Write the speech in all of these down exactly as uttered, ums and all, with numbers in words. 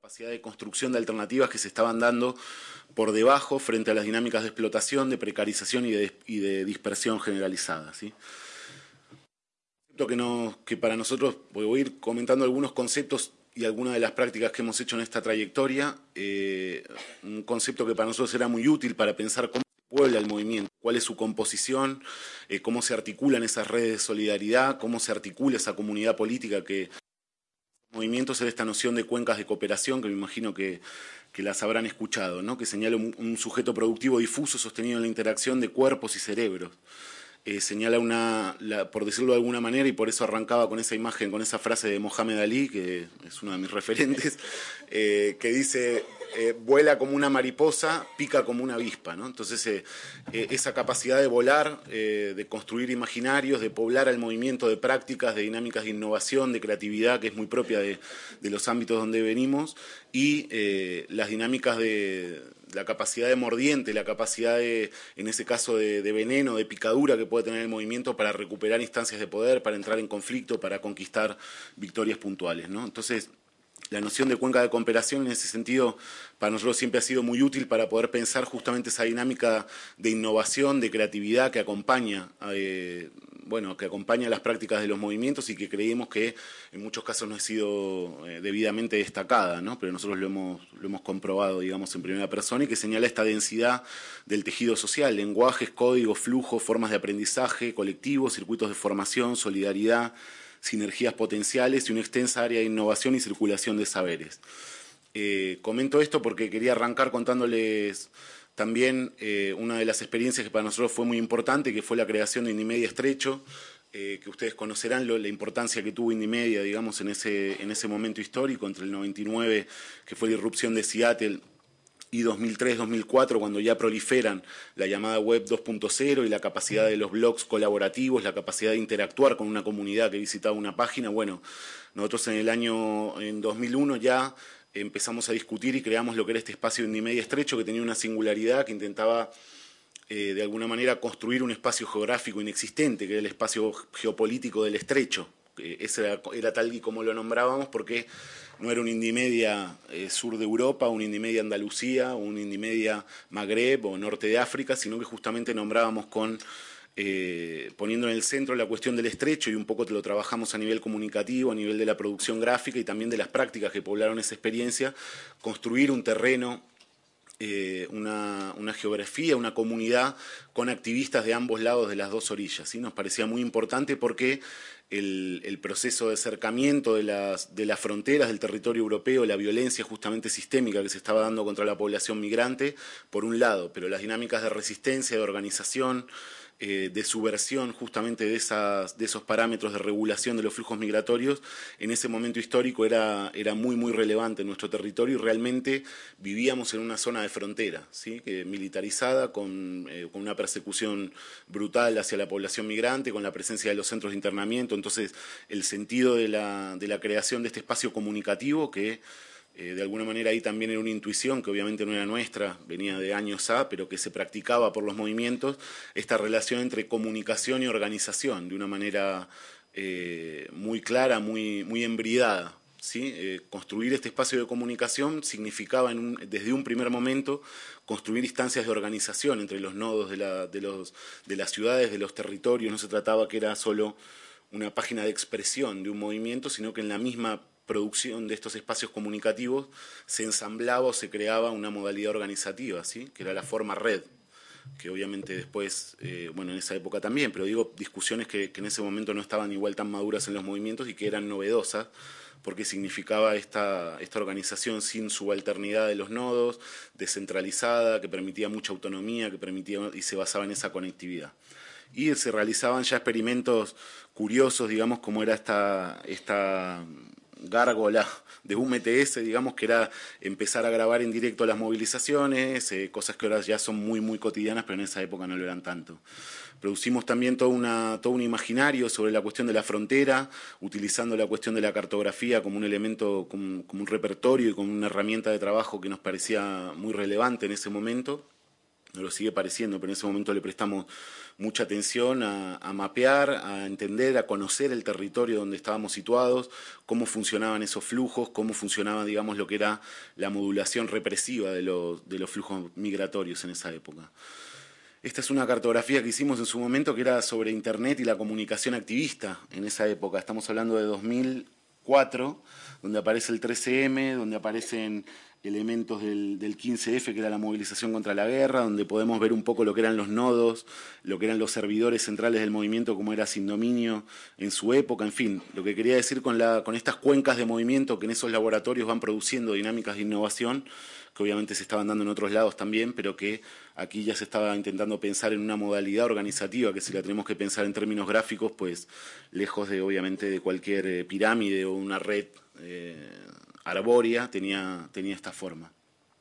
capacidad de construcción de alternativas que se estaban dando por debajo frente a las dinámicas de explotación, de precarización y de, y de dispersión generalizada, ¿sí? Que, no, que para nosotros, voy a ir comentando algunos conceptos y algunas de las prácticas que hemos hecho en esta trayectoria, eh, un concepto que para nosotros era muy útil para pensar cómo se puebla el movimiento, cuál es su composición, eh, cómo se articulan esas redes de solidaridad, cómo se articula esa comunidad política que movimientos es esta noción de cuencas de cooperación, que me imagino que, que las habrán escuchado, ¿no? Que señala un, un sujeto productivo difuso sostenido en la interacción de cuerpos y cerebros. Eh, señala una, la, por decirlo de alguna manera, y por eso arrancaba con esa imagen, con esa frase de Mohamed Ali, que es uno de mis referentes, eh, que dice, eh, vuela como una mariposa, pica como una avispa, ¿no? Entonces, eh, eh, esa capacidad de volar, eh, de construir imaginarios, de poblar al movimiento de prácticas, de dinámicas de innovación, de creatividad, que es muy propia de, de los ámbitos donde venimos, y eh, las dinámicas de la capacidad de mordiente, la capacidad de, en ese caso de, de veneno, de picadura que puede tener el movimiento para recuperar instancias de poder, para entrar en conflicto, para conquistar victorias puntuales, ¿no? Entonces, la noción de cuenca de cooperación en ese sentido para nosotros siempre ha sido muy útil para poder pensar justamente esa dinámica de innovación, de creatividad que acompaña, eh, bueno, que acompaña las prácticas de los movimientos y que creemos que en muchos casos no ha sido eh, debidamente destacada, ¿no? Pero nosotros lo hemos, lo hemos comprobado, digamos, en primera persona y que señala esta densidad del tejido social, lenguajes, códigos, flujos, formas de aprendizaje colectivos, circuitos de formación, solidaridad, sinergias potenciales y una extensa área de innovación y circulación de saberes. Eh, comento esto porque quería arrancar contándoles también eh, una de las experiencias que para nosotros fue muy importante, que fue la creación de Indimedia Estrecho, eh, que ustedes conocerán lo, la importancia que tuvo Indimedia, digamos, en ese, en ese momento histórico, entre el noventa y nueve, que fue la irrupción de Seattle, y dos mil tres, dos mil cuatro, cuando ya proliferan la llamada web dos punto cero y la capacidad de los blogs colaborativos, la capacidad de interactuar con una comunidad que visitaba una página. Bueno, nosotros en el año en dos mil uno ya empezamos a discutir y creamos lo que era este espacio de Indimedia Estrecho, que tenía una singularidad que intentaba eh, de alguna manera construir un espacio geográfico inexistente, que era el espacio geopolítico del Estrecho. Eh, ese era, era tal y como lo nombrábamos porque no era un Indimedia eh, sur de Europa, un Indimedia Andalucía, un Indimedia Magreb o norte de África, sino que justamente nombrábamos con, eh, poniendo en el centro la cuestión del estrecho y un poco lo trabajamos a nivel comunicativo, a nivel de la producción gráfica y también de las prácticas que poblaron esa experiencia, construir un terreno, eh, una, una geografía, una comunidad con activistas de ambos lados de las dos orillas, ¿sí? Nos parecía muy importante porque El, el proceso de acercamiento de las, de las fronteras del territorio europeo, la violencia justamente sistémica que se estaba dando contra la población migrante, por un lado, pero las dinámicas de resistencia, de organización, eh, de subversión justamente de, esas, de esos parámetros de regulación de los flujos migratorios, en ese momento histórico era, era muy, muy relevante en nuestro territorio y realmente vivíamos en una zona de frontera, ¿sí? Que militarizada, con, eh, con una persecución brutal hacia la población migrante, con la presencia de los centros de internamiento. Entonces, el sentido de la, de la creación de este espacio comunicativo que eh, de alguna manera ahí también era una intuición que obviamente no era nuestra, venía de años A, pero que se practicaba por los movimientos, esta relación entre comunicación y organización, de una manera eh, muy clara, muy, muy embridada, ¿sí? Eh, construir este espacio de comunicación significaba en un, desde un primer momento construir instancias de organización entre los nodos de, la, de, los, de las ciudades, de los territorios. No se trataba que era solo una página de expresión de un movimiento, sino que en la misma producción de estos espacios comunicativos se ensamblaba o se creaba una modalidad organizativa, ¿sí? Que era la forma red, que obviamente después, eh, bueno, en esa época también, pero digo, discusiones que, que en ese momento no estaban igual tan maduras en los movimientos y que eran novedosas, porque significaba esta, esta organización sin subalternidad de los nodos, descentralizada, que permitía mucha autonomía, que permitía y se basaba en esa conectividad. Y se realizaban ya experimentos curiosos, digamos, como era esta, esta gárgola de U M T S, digamos, que era empezar a grabar en directo las movilizaciones, eh, cosas que ahora ya son muy, muy cotidianas, pero en esa época no lo eran tanto. Producimos también todo, una, todo un imaginario sobre la cuestión de la frontera, utilizando la cuestión de la cartografía como un elemento, como, como un repertorio y como una herramienta de trabajo que nos parecía muy relevante en ese momento. no lo sigue pareciendo, pero en ese momento le prestamos mucha atención a, a mapear, a entender, a conocer el territorio donde estábamos situados, cómo funcionaban esos flujos, cómo funcionaba, digamos, lo que era la modulación represiva de los, de los flujos migratorios en esa época. Esta es una cartografía que hicimos en su momento que era sobre Internet y la comunicación activista en esa época. Estamos hablando de dos mil cuatro, donde aparece el trece eme, donde aparecen elementos del, del quince efe, que era la movilización contra la guerra, donde podemos ver un poco lo que eran los nodos, lo que eran los servidores centrales del movimiento, como era Sin Dominio en su época, en fin. Lo que quería decir con, la, con estas cuencas de movimiento que en esos laboratorios van produciendo dinámicas de innovación, que obviamente se estaban dando en otros lados también, pero que aquí ya se estaba intentando pensar en una modalidad organizativa, que si la tenemos que pensar en términos gráficos, pues lejos de, obviamente, de cualquier eh, pirámide o una red eh, arbórea, tenía, tenía esta forma.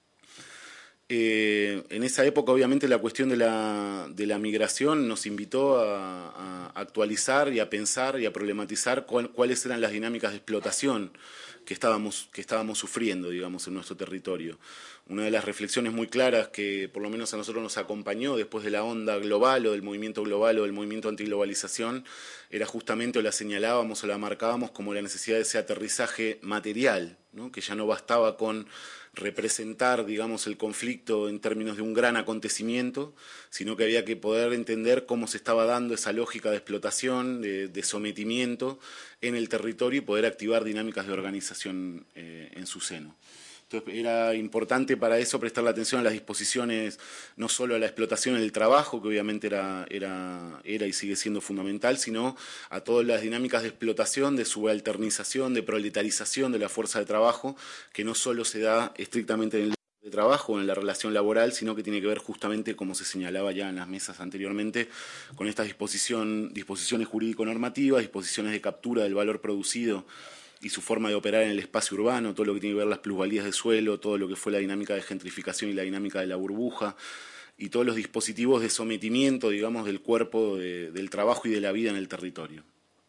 Eh, en esa época, obviamente, la cuestión de la, de la migración nos invitó a, a actualizar y a pensar y a problematizar cuál, cuáles eran las dinámicas de explotación que estábamos, que estábamos sufriendo, digamos, en nuestro territorio. Una de las reflexiones muy claras que por lo menos a nosotros nos acompañó después de la onda global o del movimiento global o del movimiento antiglobalización era justamente, o la señalábamos o la marcábamos como la necesidad de ese aterrizaje material, ¿no? Que ya no bastaba con representar, digamos, el conflicto en términos de un gran acontecimiento, sino que había que poder entender cómo se estaba dando esa lógica de explotación, de, de sometimiento en el territorio y poder activar dinámicas de organización eh, en su seno. Entonces era importante para eso prestarle atención a las disposiciones, no solo a la explotación en el trabajo, que obviamente era, era, era y sigue siendo fundamental, sino a todas las dinámicas de explotación, de subalternización, de proletarización de la fuerza de trabajo, que no solo se da estrictamente en el de trabajo, en la relación laboral, sino que tiene que ver justamente, como se señalaba ya en las mesas anteriormente, con estas disposición, disposiciones jurídico-normativas, disposiciones de captura del valor producido y su forma de operar en el espacio urbano, todo lo que tiene que ver las plusvalías de suelo, todo lo que fue la dinámica de gentrificación y la dinámica de la burbuja, y todos los dispositivos de sometimiento, digamos, del cuerpo, de, del trabajo y de la vida en el territorio.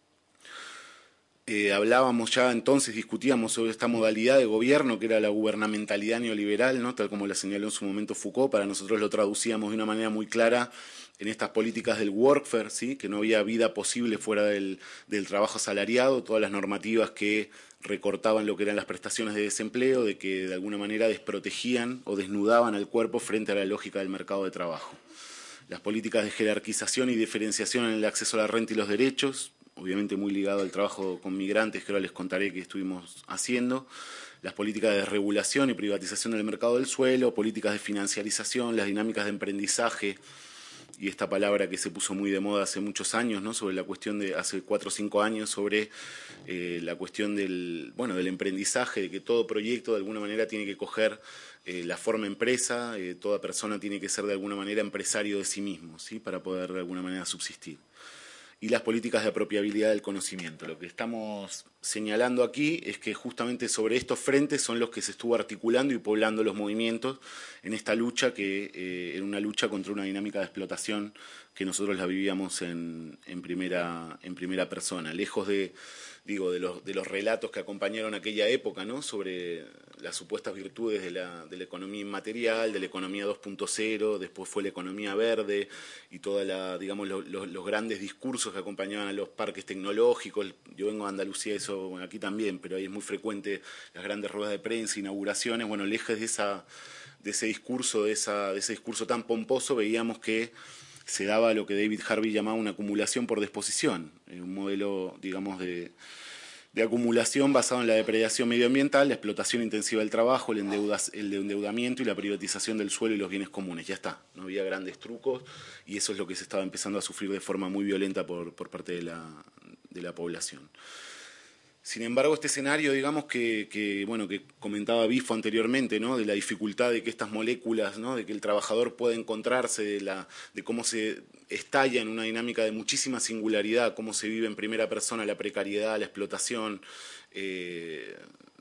Eh, hablábamos ya entonces, discutíamos sobre esta modalidad de gobierno que era la gubernamentalidad neoliberal, ¿no? Tal como la señaló en su momento Foucault. Para nosotros lo traducíamos de una manera muy clara en estas políticas del workfare, ¿sí? Que no había vida posible fuera del, del trabajo asalariado, todas las normativas que recortaban lo que eran las prestaciones de desempleo, de que de alguna manera desprotegían o desnudaban al cuerpo frente a la lógica del mercado de trabajo. Las políticas de jerarquización y diferenciación en el acceso a la renta y los derechos, obviamente muy ligado al trabajo con migrantes, que ahora les contaré que estuvimos haciendo, las políticas de desregulación y privatización del mercado del suelo, políticas de financiarización, las dinámicas de emprendizaje, y esta palabra que se puso muy de moda hace muchos años, ¿no? Sobre la cuestión de, hace cuatro o cinco años, sobre eh, la cuestión del, bueno, del emprendizaje, de que todo proyecto de alguna manera tiene que coger eh, la forma empresa, eh, toda persona tiene que ser de alguna manera empresario de sí mismo, ¿sí? Para poder de alguna manera subsistir. Y las políticas de apropiabilidad del conocimiento. Lo que estamos señalando aquí es que justamente sobre estos frentes son los que se estuvo articulando y poblando los movimientos en esta lucha, que eh, era una lucha contra una dinámica de explotación que nosotros la vivíamos en, en, primera, en primera persona, lejos de, digo, de, los, de los relatos que acompañaron aquella época, ¿no? Sobre las supuestas virtudes de la, de la economía inmaterial, de la economía dos punto cero, después fue la economía verde y toda la, digamos, lo, lo, los grandes discursos que acompañaban a los parques tecnológicos. Yo vengo a Andalucía, eso, bueno, aquí también, pero ahí es muy frecuente las grandes ruedas de prensa, inauguraciones. Bueno, lejos de esa, de ese discurso, de esa, de ese discurso tan pomposo, veíamos que se daba lo que David Harvey llamaba una acumulación por disposición, un modelo, digamos, de, de acumulación basado en la depredación medioambiental, la explotación intensiva del trabajo, el, endeudas, el endeudamiento y la privatización del suelo y los bienes comunes. Ya está, no había grandes trucos y eso es lo que se estaba empezando a sufrir de forma muy violenta por, por parte de la, de la población. Sin embargo, este escenario, digamos, que, que, bueno, que comentaba Bifo anteriormente, ¿no? De la dificultad de que estas moléculas, ¿no? De que el trabajador pueda encontrarse, de, la, de cómo se estalla en una dinámica de muchísima singularidad, cómo se vive en primera persona la precariedad, la explotación, eh,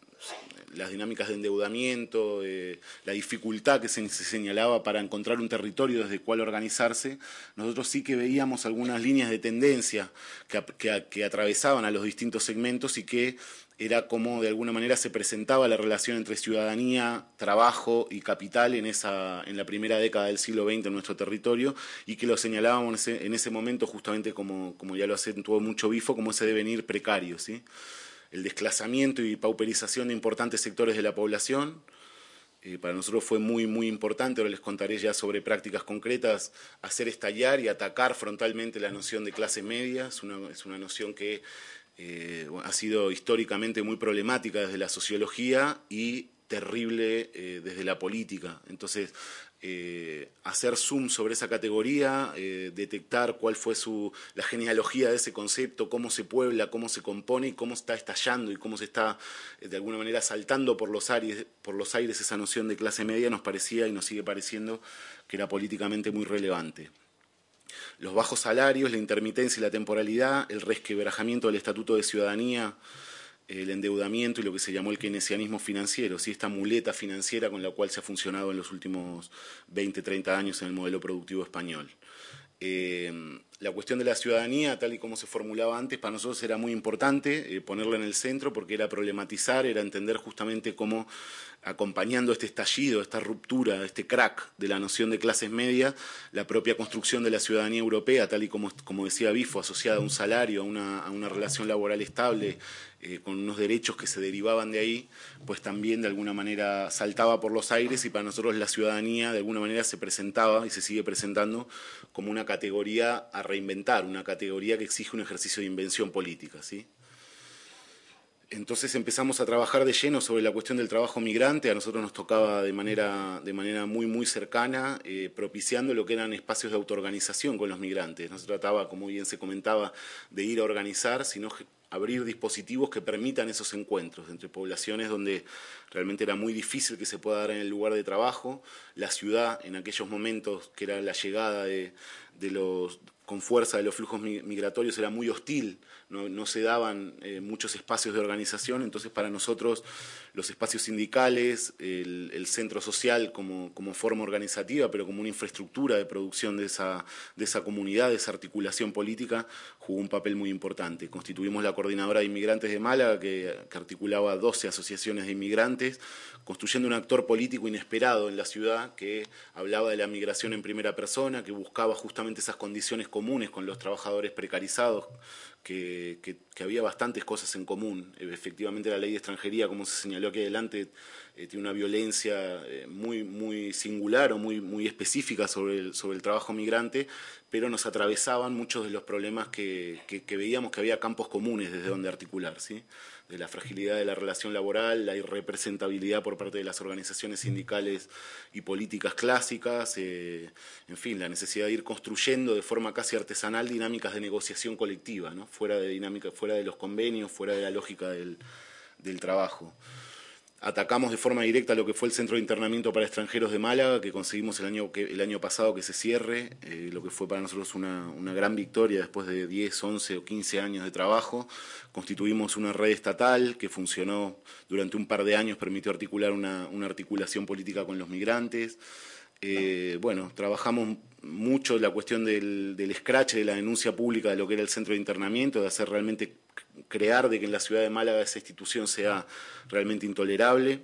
las dinámicas de endeudamiento, eh, la dificultad que se, se señalaba para encontrar un territorio desde el cual organizarse. Nosotros sí que veíamos algunas líneas de tendencia que, que, que atravesaban a los distintos segmentos y que era cómo de alguna manera se presentaba la relación entre ciudadanía, trabajo y capital en, esa, en la primera década del siglo veinte en nuestro territorio, y que lo señalábamos en ese, en ese momento justamente como, como ya lo acentuó mucho Bifo, como ese devenir precario, ¿sí? El desclasamiento y pauperización de importantes sectores de la población. Eh, para nosotros fue muy, muy importante, ahora les contaré ya sobre prácticas concretas, hacer estallar y atacar frontalmente la noción de clase media. Es una, es una noción que eh, ha sido históricamente muy problemática desde la sociología y terrible eh, desde la política. Entonces, eh, hacer zoom sobre esa categoría, eh, detectar cuál fue su, la genealogía de ese concepto, cómo se puebla, cómo se compone y cómo está estallando y cómo se está eh, de alguna manera saltando por los, aires, por los aires esa noción de clase media, nos parecía y nos sigue pareciendo que era políticamente muy relevante. Los bajos salarios, la intermitencia y la temporalidad, el resquebrajamiento del Estatuto de Ciudadanía, el endeudamiento y lo que se llamó el keynesianismo financiero, ¿sí? Esta muleta financiera con la cual se ha funcionado en los últimos veinte, treinta años en el modelo productivo español. Eh, la cuestión de la ciudadanía, tal y como se formulaba antes, para nosotros era muy importante eh, ponerla en el centro porque era problematizar, era entender justamente cómo, acompañando este estallido, esta ruptura, este crack de la noción de clases medias, la propia construcción de la ciudadanía europea, tal y como, como decía Bifo, asociada a un salario, a una, a una relación laboral estable, eh, con unos derechos que se derivaban de ahí, pues también de alguna manera saltaba por los aires, y para nosotros la ciudadanía de alguna manera se presentaba y se sigue presentando como una categoría a reinventar, una categoría que exige un ejercicio de invención política, ¿sí? Entonces empezamos a trabajar de lleno sobre la cuestión del trabajo migrante. A nosotros nos tocaba de manera, de manera muy, muy cercana, eh, propiciando lo que eran espacios de autoorganización con los migrantes. No se trataba, como bien se comentaba, de ir a organizar, sino abrir dispositivos que permitan esos encuentros entre poblaciones donde realmente era muy difícil que se pueda dar en el lugar de trabajo. La ciudad, en aquellos momentos que era la llegada de, de los... con fuerza de los flujos migratorios, era muy hostil, no, no se daban eh, muchos espacios de organización. Entonces para nosotros los espacios sindicales, el, el centro social como, como forma organizativa, pero como una infraestructura de producción de esa, de esa comunidad, de esa articulación política, jugó un papel muy importante. Constituimos la Coordinadora de Inmigrantes de Málaga, que, que articulaba doce asociaciones de inmigrantes, construyendo un actor político inesperado en la ciudad que hablaba de la migración en primera persona, que buscaba justamente esas condiciones comunes con los trabajadores precarizados, que, que, que había bastantes cosas en común. Efectivamente la ley de extranjería, como se señaló aquí adelante, eh, tiene una violencia eh, muy, muy singular o muy, muy específica sobre el, sobre el trabajo migrante, pero nos atravesaban muchos de los problemas que, que, que veíamos que había campos comunes desde donde articular, ¿sí? De la fragilidad de la relación laboral, la irrepresentabilidad por parte de las organizaciones sindicales y políticas clásicas, eh, en fin, la necesidad de ir construyendo de forma casi artesanal dinámicas de negociación colectiva, ¿no? Fuera de dinámica, fuera de los convenios, fuera de la lógica del, del trabajo. Atacamos de forma directa lo que fue el Centro de Internamiento para Extranjeros de Málaga, que conseguimos el año, que, el año pasado que se cierre, eh, lo que fue para nosotros una, una gran victoria después de diez, once o quince años de trabajo. Constituimos una red estatal que funcionó durante un par de años, permitió articular una, una articulación política con los migrantes. Eh, bueno, trabajamos mucho la cuestión del, del scratch, de la denuncia pública de lo que era el centro de internamiento, de hacer realmente, crear de que en la ciudad de Málaga esa institución sea realmente intolerable.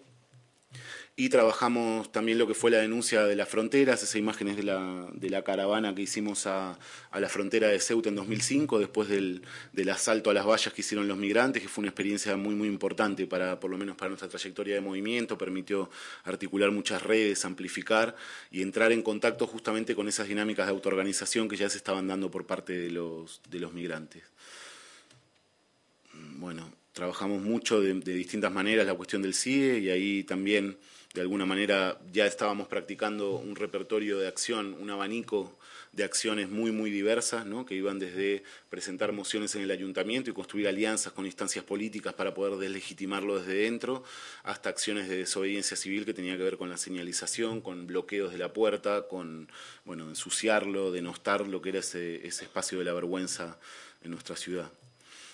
Y trabajamos también lo que fue la denuncia de las fronteras, esas imágenes de la, de la caravana que hicimos a, a la frontera de Ceuta en dos mil cinco, después del, del asalto a las vallas que hicieron los migrantes, que fue una experiencia muy, muy importante, para, por lo menos para nuestra trayectoria de movimiento. Permitió articular muchas redes, amplificar y entrar en contacto justamente con esas dinámicas de autoorganización que ya se estaban dando por parte de los, de los migrantes. Bueno, trabajamos mucho de, de distintas maneras la cuestión del C I E, y ahí también de alguna manera ya estábamos practicando un repertorio de acción, un abanico de acciones muy, muy diversas, ¿no? Que iban desde presentar mociones en el ayuntamiento y construir alianzas con instancias políticas para poder deslegitimarlo desde dentro, hasta acciones de desobediencia civil que tenía que ver con la señalización, con bloqueos de la puerta, con, bueno, ensuciarlo, denostar lo que era ese, ese espacio de la vergüenza en nuestra ciudad.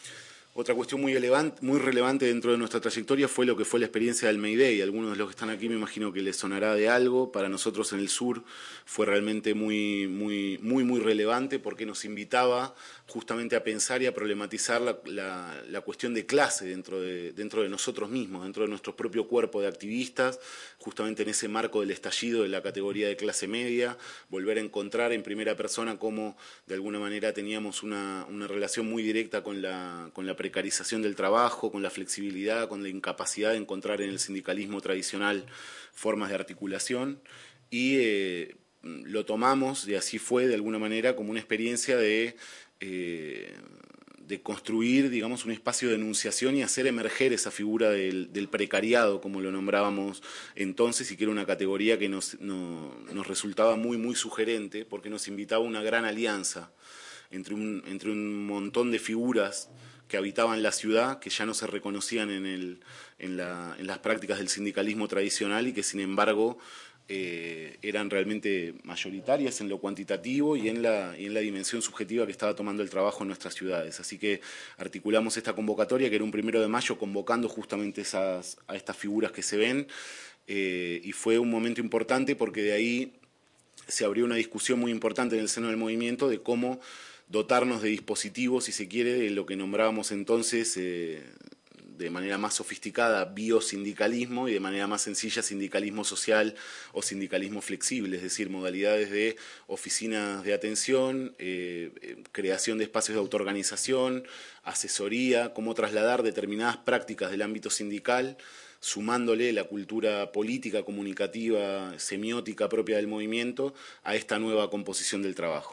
Otra cuestión muy, elevante, muy relevante dentro de nuestra trayectoria fue lo que fue la experiencia del Mayday. Algunos de los que están aquí me imagino que les sonará de algo. Para nosotros en el sur fue realmente muy, muy, muy, muy relevante porque nos invitaba justamente a pensar y a problematizar la, la, la cuestión de clase dentro de, dentro de nosotros mismos, dentro de nuestro propio cuerpo de activistas, justamente en ese marco del estallido de la categoría de clase media, volver a encontrar en primera persona cómo de alguna manera teníamos una, una relación muy directa con la, con la precarización del trabajo, con la flexibilidad, con la incapacidad de encontrar en el sindicalismo tradicional formas de articulación y eh, lo tomamos, y así fue de alguna manera, como una experiencia de, eh, de construir, digamos, un espacio de enunciación y hacer emerger esa figura del, del precariado, como lo nombrábamos entonces, y que era una categoría que nos, no, nos resultaba muy, muy sugerente, porque nos invitaba a una gran alianza entre un, entre un montón de figuras que habitaban la ciudad, que ya no se reconocían en, el, en, la, en las prácticas del sindicalismo tradicional y que sin embargo eh, eran realmente mayoritarias en lo cuantitativo y en, la, y en la dimensión subjetiva que estaba tomando el trabajo en nuestras ciudades. Así que articulamos esta convocatoria, que era un primero de mayo, convocando justamente esas, a estas figuras que se ven, eh, y fue un momento importante porque de ahí se abrió una discusión muy importante en el seno del movimiento de cómo dotarnos de dispositivos, si se quiere, de lo que nombrábamos entonces eh, de manera más sofisticada biosindicalismo y de manera más sencilla sindicalismo social o sindicalismo flexible, es decir, modalidades de oficinas de atención, eh, creación de espacios de autoorganización, asesoría, cómo trasladar determinadas prácticas del ámbito sindical, sumándole la cultura política, comunicativa, semiótica propia del movimiento a esta nueva composición del trabajo.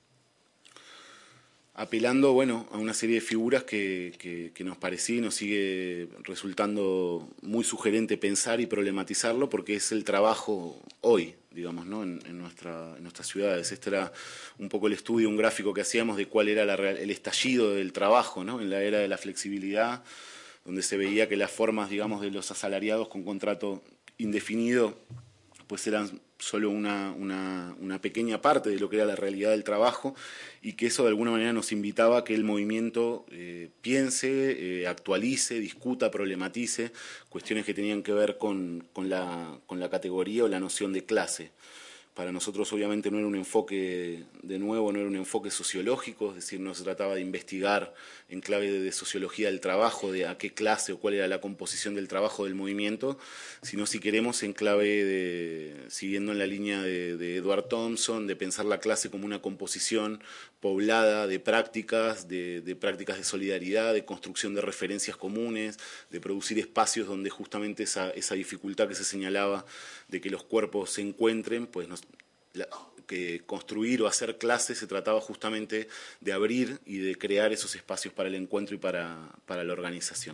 Apelando, bueno, a una serie de figuras que, que, que nos parecía y nos sigue resultando muy sugerente pensar y problematizarlo porque es el trabajo hoy, digamos, ¿no? en, en, nuestra, en nuestras ciudades. Este era un poco el estudio, un gráfico que hacíamos de cuál era la, el estallido del trabajo, ¿no? En la era de la flexibilidad, donde se veía que las formas, digamos, de los asalariados con contrato indefinido, pues eran solo una, una, una pequeña parte de lo que era la realidad del trabajo y que eso de alguna manera nos invitaba a que el movimiento eh, piense, eh, actualice, discuta, problematice cuestiones que tenían que ver con, con, la, con la categoría o la noción de clase. Para nosotros obviamente no era un enfoque, de nuevo, no era un enfoque sociológico, es decir, no se trataba de investigar en clave de, de sociología del trabajo, de a qué clase o cuál era la composición del trabajo del movimiento, sino si queremos en clave de, siguiendo en la línea de, de Edward Thompson, de pensar la clase como una composición poblada de prácticas, de, de prácticas de solidaridad, de construcción de referencias comunes, de producir espacios donde justamente esa, esa dificultad que se señalaba de que los cuerpos se encuentren, pues nos, la, que construir o hacer clases se trataba justamente de abrir y de crear esos espacios para el encuentro y para, para la organización.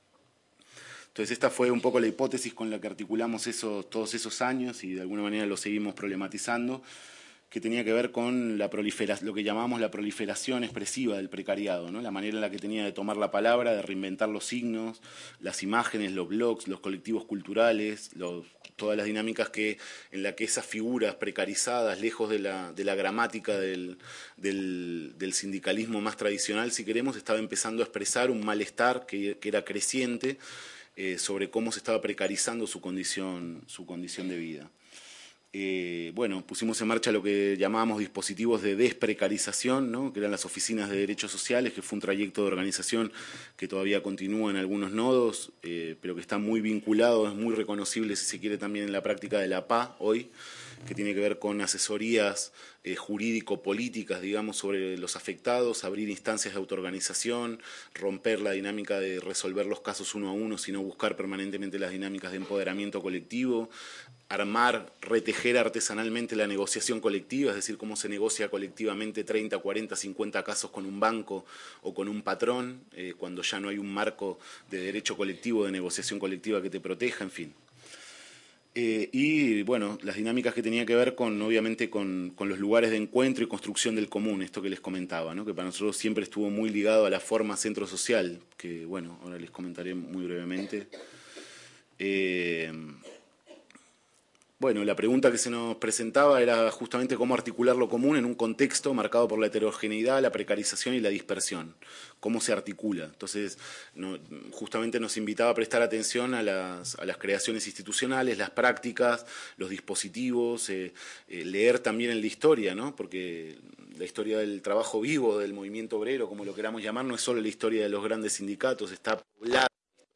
Entonces esta fue un poco la hipótesis con la que articulamos esos, todos esos años y de alguna manera lo seguimos problematizando, que tenía que ver con la proliferación, lo que llamamos la proliferación expresiva del precariado, ¿no? La manera en la que tenía de tomar la palabra, de reinventar los signos, las imágenes, los blogs, los colectivos culturales, los, todas las dinámicas que, en las que esas figuras precarizadas, lejos de la, de la gramática del, del, del sindicalismo más tradicional, si queremos, estaba empezando a expresar un malestar que, que era creciente eh, sobre cómo se estaba precarizando su condición, su condición de vida. Eh, bueno, pusimos en marcha lo que llamábamos dispositivos de desprecarización, ¿no? Que eran las oficinas de derechos sociales, que fue un trayecto de organización que todavía continúa en algunos nodos, eh, pero que está muy vinculado, es muy reconocible, si se quiere, también en la práctica de la P A hoy, que tiene que ver con asesorías eh, jurídico-políticas, digamos, sobre los afectados, abrir instancias de autoorganización, romper la dinámica de resolver los casos uno a uno, sino buscar permanentemente las dinámicas de empoderamiento colectivo, armar, retejer artesanalmente la negociación colectiva, es decir, cómo se negocia colectivamente treinta, cuarenta, cincuenta casos con un banco o con un patrón, eh, cuando ya no hay un marco de derecho colectivo, de negociación colectiva que te proteja, en fin. Eh, y bueno, las dinámicas que tenía que ver con, obviamente, con, con los lugares de encuentro y construcción del común, esto que les comentaba, ¿no? Que para nosotros siempre estuvo muy ligado a la forma centro social, que bueno, ahora les comentaré muy brevemente. Eh, Bueno, la pregunta que se nos presentaba era justamente cómo articular lo común en un contexto marcado por la heterogeneidad, la precarización y la dispersión. ¿Cómo se articula? Entonces, no, justamente nos invitaba a prestar atención a las, a las creaciones institucionales, las prácticas, los dispositivos, eh, eh, leer también en la historia, ¿no? Porque la historia del trabajo vivo, del movimiento obrero, como lo queramos llamar, no es solo la historia de los grandes sindicatos, está poblada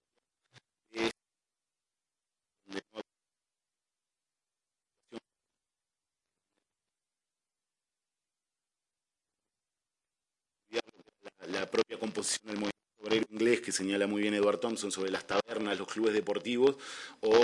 la propia composición del movimiento obrero inglés que señala muy bien Edward Thompson sobre las tabernas, los clubes deportivos, o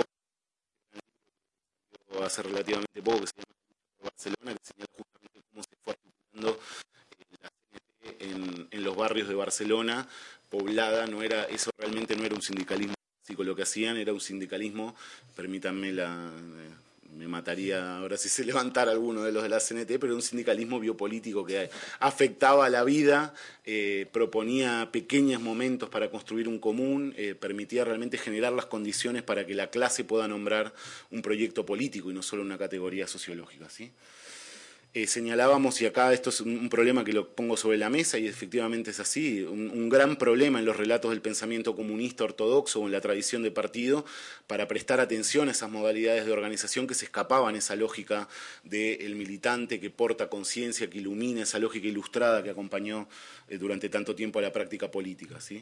hace relativamente poco que se llama Barcelona, que señala justamente cómo se fue articulando la C N T en, en los barrios de Barcelona, poblada, no era, eso realmente no era un sindicalismo básico, lo que hacían era un sindicalismo, permítanme la... me mataría ahora si se levantara alguno de los de la C N T, pero un sindicalismo biopolítico que afectaba a la vida, eh, proponía pequeños momentos para construir un común, eh, permitía realmente generar las condiciones para que la clase pueda nombrar un proyecto político y no solo una categoría sociológica, ¿sí? Eh, señalábamos, y acá esto es un, un problema que lo pongo sobre la mesa, y efectivamente es así, un, un gran problema en los relatos del pensamiento comunista ortodoxo o en la tradición de partido, para prestar atención a esas modalidades de organización que se escapaban esa lógica del militante que porta conciencia, que ilumina, esa lógica ilustrada que acompañó eh, durante tanto tiempo a la práctica política, ¿sí?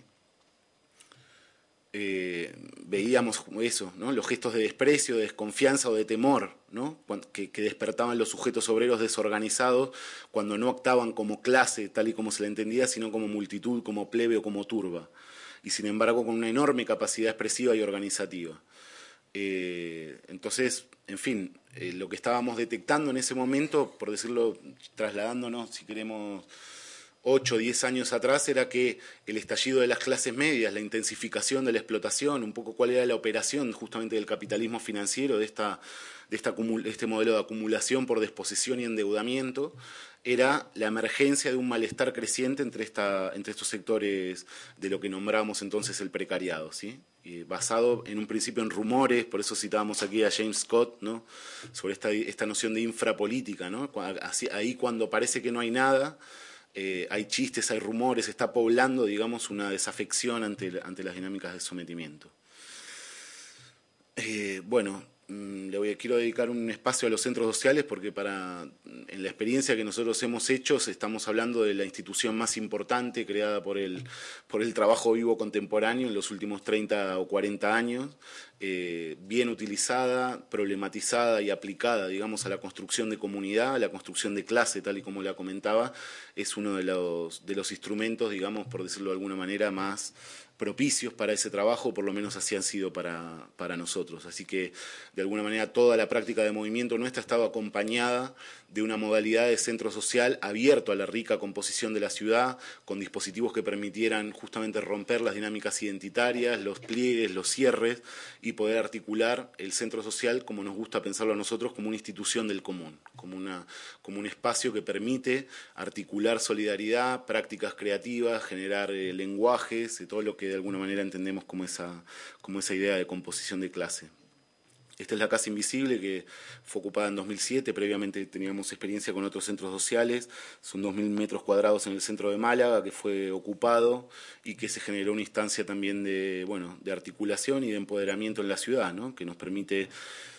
Eh, veíamos eso, ¿no? Los gestos de desprecio, de desconfianza o de temor, ¿no? que, que despertaban los sujetos obreros desorganizados cuando no actuaban como clase, tal y como se la entendía, sino como multitud, como plebe o como turba, y sin embargo con una enorme capacidad expresiva y organizativa. Eh, entonces, en fin, eh, lo que estábamos detectando en ese momento, por decirlo, trasladándonos, si queremos, ocho o diez años atrás, era que el estallido de las clases medias, la intensificación de la explotación, un poco cuál era la operación justamente del capitalismo financiero, de, esta, de, esta, de este modelo de acumulación por desposesión y endeudamiento, era la emergencia de un malestar creciente entre, esta, entre estos sectores de lo que nombramos entonces el precariado, ¿sí? Eh, basado en un principio en rumores, por eso citábamos aquí a James Scott, ¿no? Sobre esta, esta noción de infrapolítica, ¿no? Así, ahí cuando parece que no hay nada, Eh, hay chistes, hay rumores, está poblando, digamos, una desafección ante, ante las dinámicas de sometimiento. Eh, bueno, mmm, le voy a, quiero dedicar un espacio a los centros sociales porque para, en la experiencia que nosotros hemos hecho estamos hablando de la institución más importante creada por el, por el trabajo vivo contemporáneo en los últimos treinta o cuarenta años, eh, bien utilizada, problematizada y aplicada, digamos, a la construcción de comunidad, a la construcción de clase, tal y como la comentaba, es uno de los, de los instrumentos, digamos, por decirlo de alguna manera, más propicios para ese trabajo, por lo menos así han sido para, para nosotros. Así que, de alguna manera, toda la práctica de movimiento nuestra estaba acompañada de una modalidad de centro social abierto a la rica composición de la ciudad, con dispositivos que permitieran justamente romper las dinámicas identitarias, los pliegues, los cierres, y poder articular el centro social, como nos gusta pensarlo a nosotros, como una institución del común, como, una, como un espacio que permite articular solidaridad, prácticas creativas, generar eh, lenguajes, y todo lo que de alguna manera entendemos como esa, como esa idea de composición de clase. Esta es la Casa Invisible, que fue ocupada en dos mil siete, previamente teníamos experiencia con otros centros sociales, son dos mil metros cuadrados en el centro de Málaga, que fue ocupado y que se generó una instancia también de, bueno, de articulación y de empoderamiento en la ciudad, ¿no? Que nos permite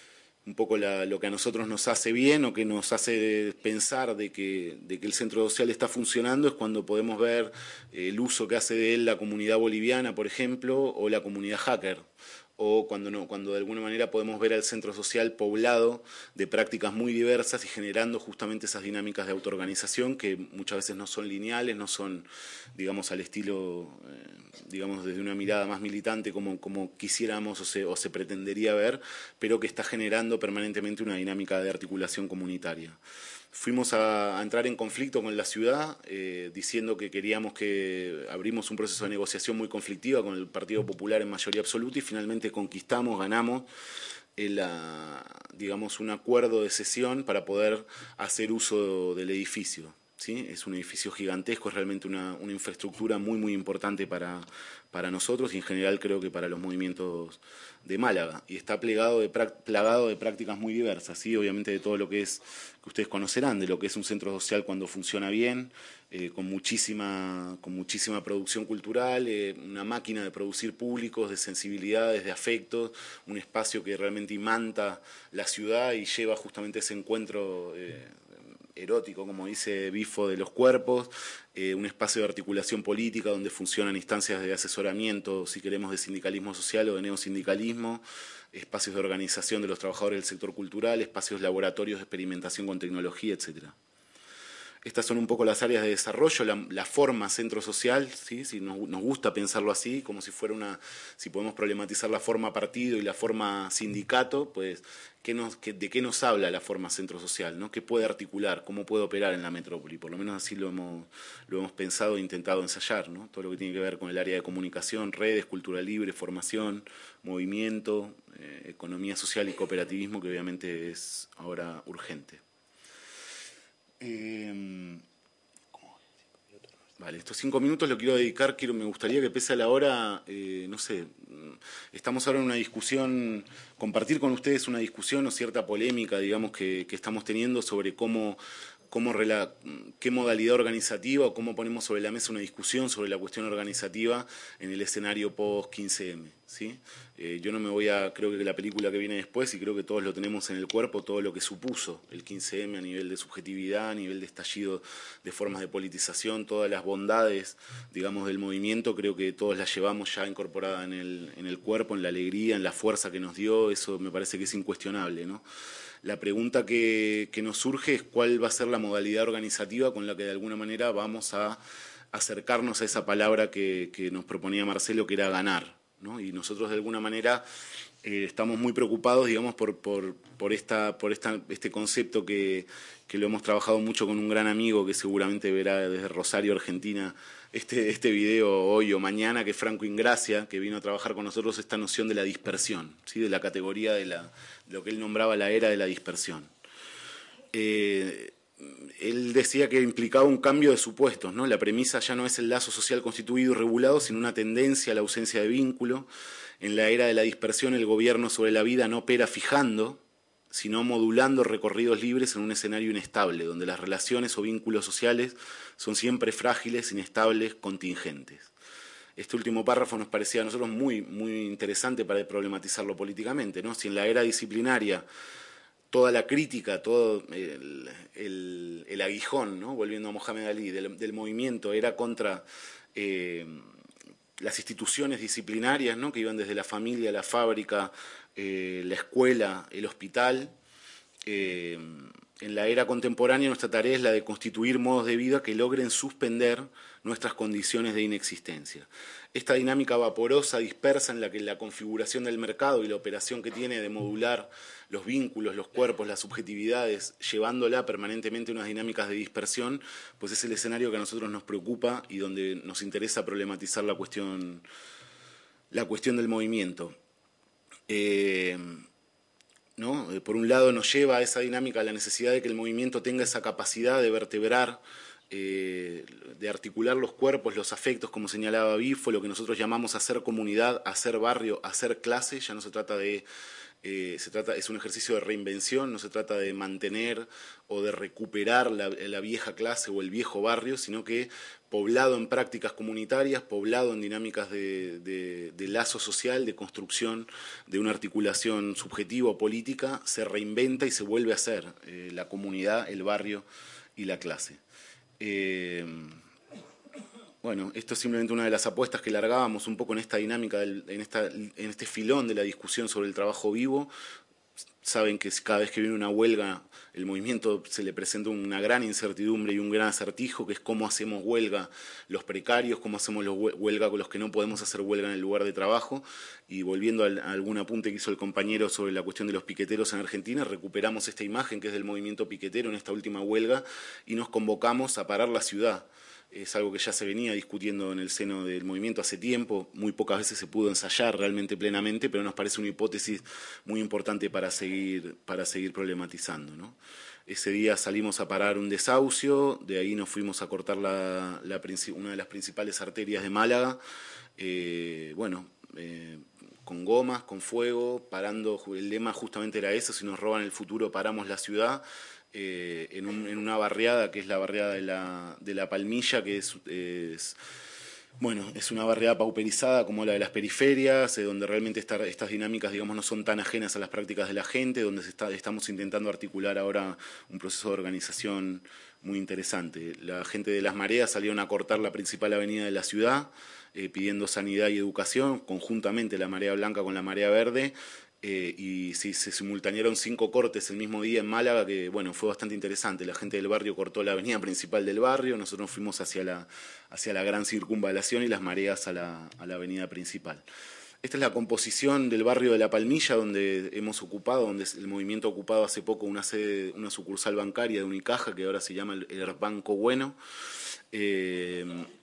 un poco la, lo que a nosotros nos hace bien o que nos hace pensar de que, de que el centro social está funcionando es cuando podemos ver el uso que hace de él la comunidad boliviana, por ejemplo, o la comunidad hacker, o cuando, no, cuando de alguna manera podemos ver al centro social poblado de prácticas muy diversas y generando justamente esas dinámicas de autoorganización que muchas veces no son lineales, no son, digamos, al estilo, eh, digamos, desde una mirada más militante como, como quisiéramos o se, o se pretendería ver, pero que está generando permanentemente una dinámica de articulación comunitaria. Fuimos a, a entrar en conflicto con la ciudad, eh, diciendo que queríamos que abrimos un proceso de negociación muy conflictiva con el Partido Popular en mayoría absoluta y finalmente conquistamos, ganamos el, digamos, un acuerdo de cesión para poder hacer uso del edificio. ¿sí? Es un edificio gigantesco, es realmente una, una infraestructura muy, muy importante para, para nosotros y en general creo que para los movimientos de Málaga. Y está plagado de, plagado de prácticas muy diversas, ¿sí? Obviamente de todo lo que es, que ustedes conocerán, de lo que es un centro social cuando funciona bien, eh, con, muchísima, con muchísima producción cultural, eh, una máquina de producir públicos, de sensibilidades, de afectos, un espacio que realmente imanta la ciudad y lleva justamente ese encuentro eh, erótico, como dice Bifo, de los cuerpos, eh, un espacio de articulación política donde funcionan instancias de asesoramiento, si queremos, de sindicalismo social o de neosindicalismo, espacios de organización de los trabajadores del sector cultural, espacios laboratorios de experimentación con tecnología, etcétera. Estas son un poco las áreas de desarrollo, la, la forma centro social, ¿sí? Si nos, nos gusta pensarlo así, como si fuera una, si podemos problematizar la forma partido y la forma sindicato, pues ¿qué nos, qué, ¿de qué nos habla la forma centro social? ¿No? ¿Qué puede articular? ¿Cómo puede operar en la metrópoli? Por lo menos así lo hemos, lo hemos pensado e intentado ensayar, ¿no? Todo lo que tiene que ver con el área de comunicación, redes, cultura libre, formación, movimiento, eh, economía social y cooperativismo, que obviamente es ahora urgente. Eh, vale, estos cinco minutos lo quiero dedicar, quiero, me gustaría que pese a la hora, eh, no sé, estamos ahora en una discusión, compartir con ustedes una discusión o cierta polémica, digamos, que, que estamos teniendo sobre cómo, cómo rela, qué modalidad organizativa o cómo ponemos sobre la mesa una discusión sobre la cuestión organizativa en el escenario post quince eme, ¿sí? Eh, yo no me voy a, creo que la película que viene después, y creo que todos lo tenemos en el cuerpo, todo lo que supuso el quince eme a nivel de subjetividad, a nivel de estallido de formas de politización, todas las bondades, digamos, del movimiento, creo que todos las llevamos ya incorporadas en el, en el cuerpo, en la alegría, en la fuerza que nos dio, eso me parece que es incuestionable, ¿no? La pregunta que, que nos surge es cuál va a ser la modalidad organizativa con la que de alguna manera vamos a acercarnos a esa palabra que, que nos proponía Marcelo, que era ganar, ¿no? Y nosotros de alguna manera eh, estamos muy preocupados, digamos, por, por, por, esta, por esta, este concepto que, que lo hemos trabajado mucho con un gran amigo que seguramente verá desde Rosario, Argentina, este, este video hoy o mañana, que es Franco Ingracia, que vino a trabajar con nosotros esta noción de la dispersión, ¿sí? De la categoría de, la, de lo que él nombraba la era de la dispersión. Eh, él decía que implicaba un cambio de supuestos, ¿no? La premisa ya no es el lazo social constituido y regulado, sino una tendencia a la ausencia de vínculo. En la era de la dispersión, el gobierno sobre la vida no opera fijando, sino modulando recorridos libres en un escenario inestable, donde las relaciones o vínculos sociales son siempre frágiles, inestables, contingentes. Este último párrafo nos parecía a nosotros muy, muy interesante para problematizarlo políticamente, ¿no? Si en la era disciplinaria toda la crítica, todo el, el, el aguijón, ¿no? Volviendo a Mohamed Ali, del, del movimiento era contra eh, las instituciones disciplinarias, ¿no? Que iban desde la familia, la fábrica, eh, la escuela, el hospital. Eh, en la era contemporánea nuestra tarea es la de constituir modos de vida que logren suspender nuestras condiciones de inexistencia. Esta dinámica vaporosa, dispersa, en la que la configuración del mercado y la operación que tiene de modular los vínculos, los cuerpos, las subjetividades, llevándola permanentemente a unas dinámicas de dispersión, pues es el escenario que a nosotros nos preocupa y donde nos interesa problematizar la cuestión, la cuestión del movimiento. Eh, ¿no? Por un lado nos lleva a esa dinámica la necesidad de que el movimiento tenga esa capacidad de vertebrar, eh, de articular los cuerpos, los afectos, como señalaba Bifo, lo que nosotros llamamos hacer comunidad, hacer barrio, hacer clase. Ya no se trata de, eh, se trata, es un ejercicio de reinvención, no se trata de mantener o de recuperar la, la vieja clase o el viejo barrio, sino que poblado en prácticas comunitarias, poblado en dinámicas de, de, de lazo social, de construcción de una articulación subjetiva o política, se reinventa y se vuelve a hacer eh, la comunidad, el barrio y la clase. Eh, bueno, esto es simplemente una de las apuestas que largábamos un poco en esta dinámica, del, en, esta, en este filón de la discusión sobre el trabajo vivo. Saben que cada vez que viene una huelga, el movimiento se le presenta una gran incertidumbre y un gran acertijo, que es cómo hacemos huelga los precarios, cómo hacemos los huelga con los que no podemos hacer huelga en el lugar de trabajo. Y volviendo a algún apunte que hizo el compañero sobre la cuestión de los piqueteros en Argentina, recuperamos esta imagen que es del movimiento piquetero en esta última huelga y nos convocamos a parar la ciudad. es algo que ya se venía discutiendo en el seno del movimiento hace tiempo, muy pocas veces se pudo ensayar realmente plenamente, pero nos parece una hipótesis muy importante para seguir, para seguir problematizando, ¿no? Ese día salimos a parar un desahucio, de ahí nos fuimos a cortar la, la, una de las principales arterias de Málaga, eh, bueno, eh, con gomas, con fuego, parando, el lema justamente era eso, si nos roban el futuro paramos la ciudad, eh, en, un, en una barriada que es la barriada de la, de la Palmilla, que es... es Bueno, es una barriada pauperizada como la de las periferias, eh, donde realmente esta, estas dinámicas, digamos, no son tan ajenas a las prácticas de la gente, donde se está, estamos intentando articular ahora un proceso de organización muy interesante. La gente de las mareas salieron a cortar la principal avenida de la ciudad, eh, pidiendo sanidad y educación, conjuntamente la marea blanca con la marea verde, eh, y sí, se simultanearon cinco cortes el mismo día en Málaga, que bueno, fue bastante interesante. La gente del barrio cortó la avenida principal del barrio, nosotros fuimos hacia la, hacia la gran circunvalación y las mareas a la, a la avenida principal. Esta es la composición del barrio de La Palmilla, donde hemos ocupado, donde el movimiento ha ocupado hace poco una sede, una sucursal bancaria de Unicaja, que ahora se llama el, el Banco Bueno. Eh,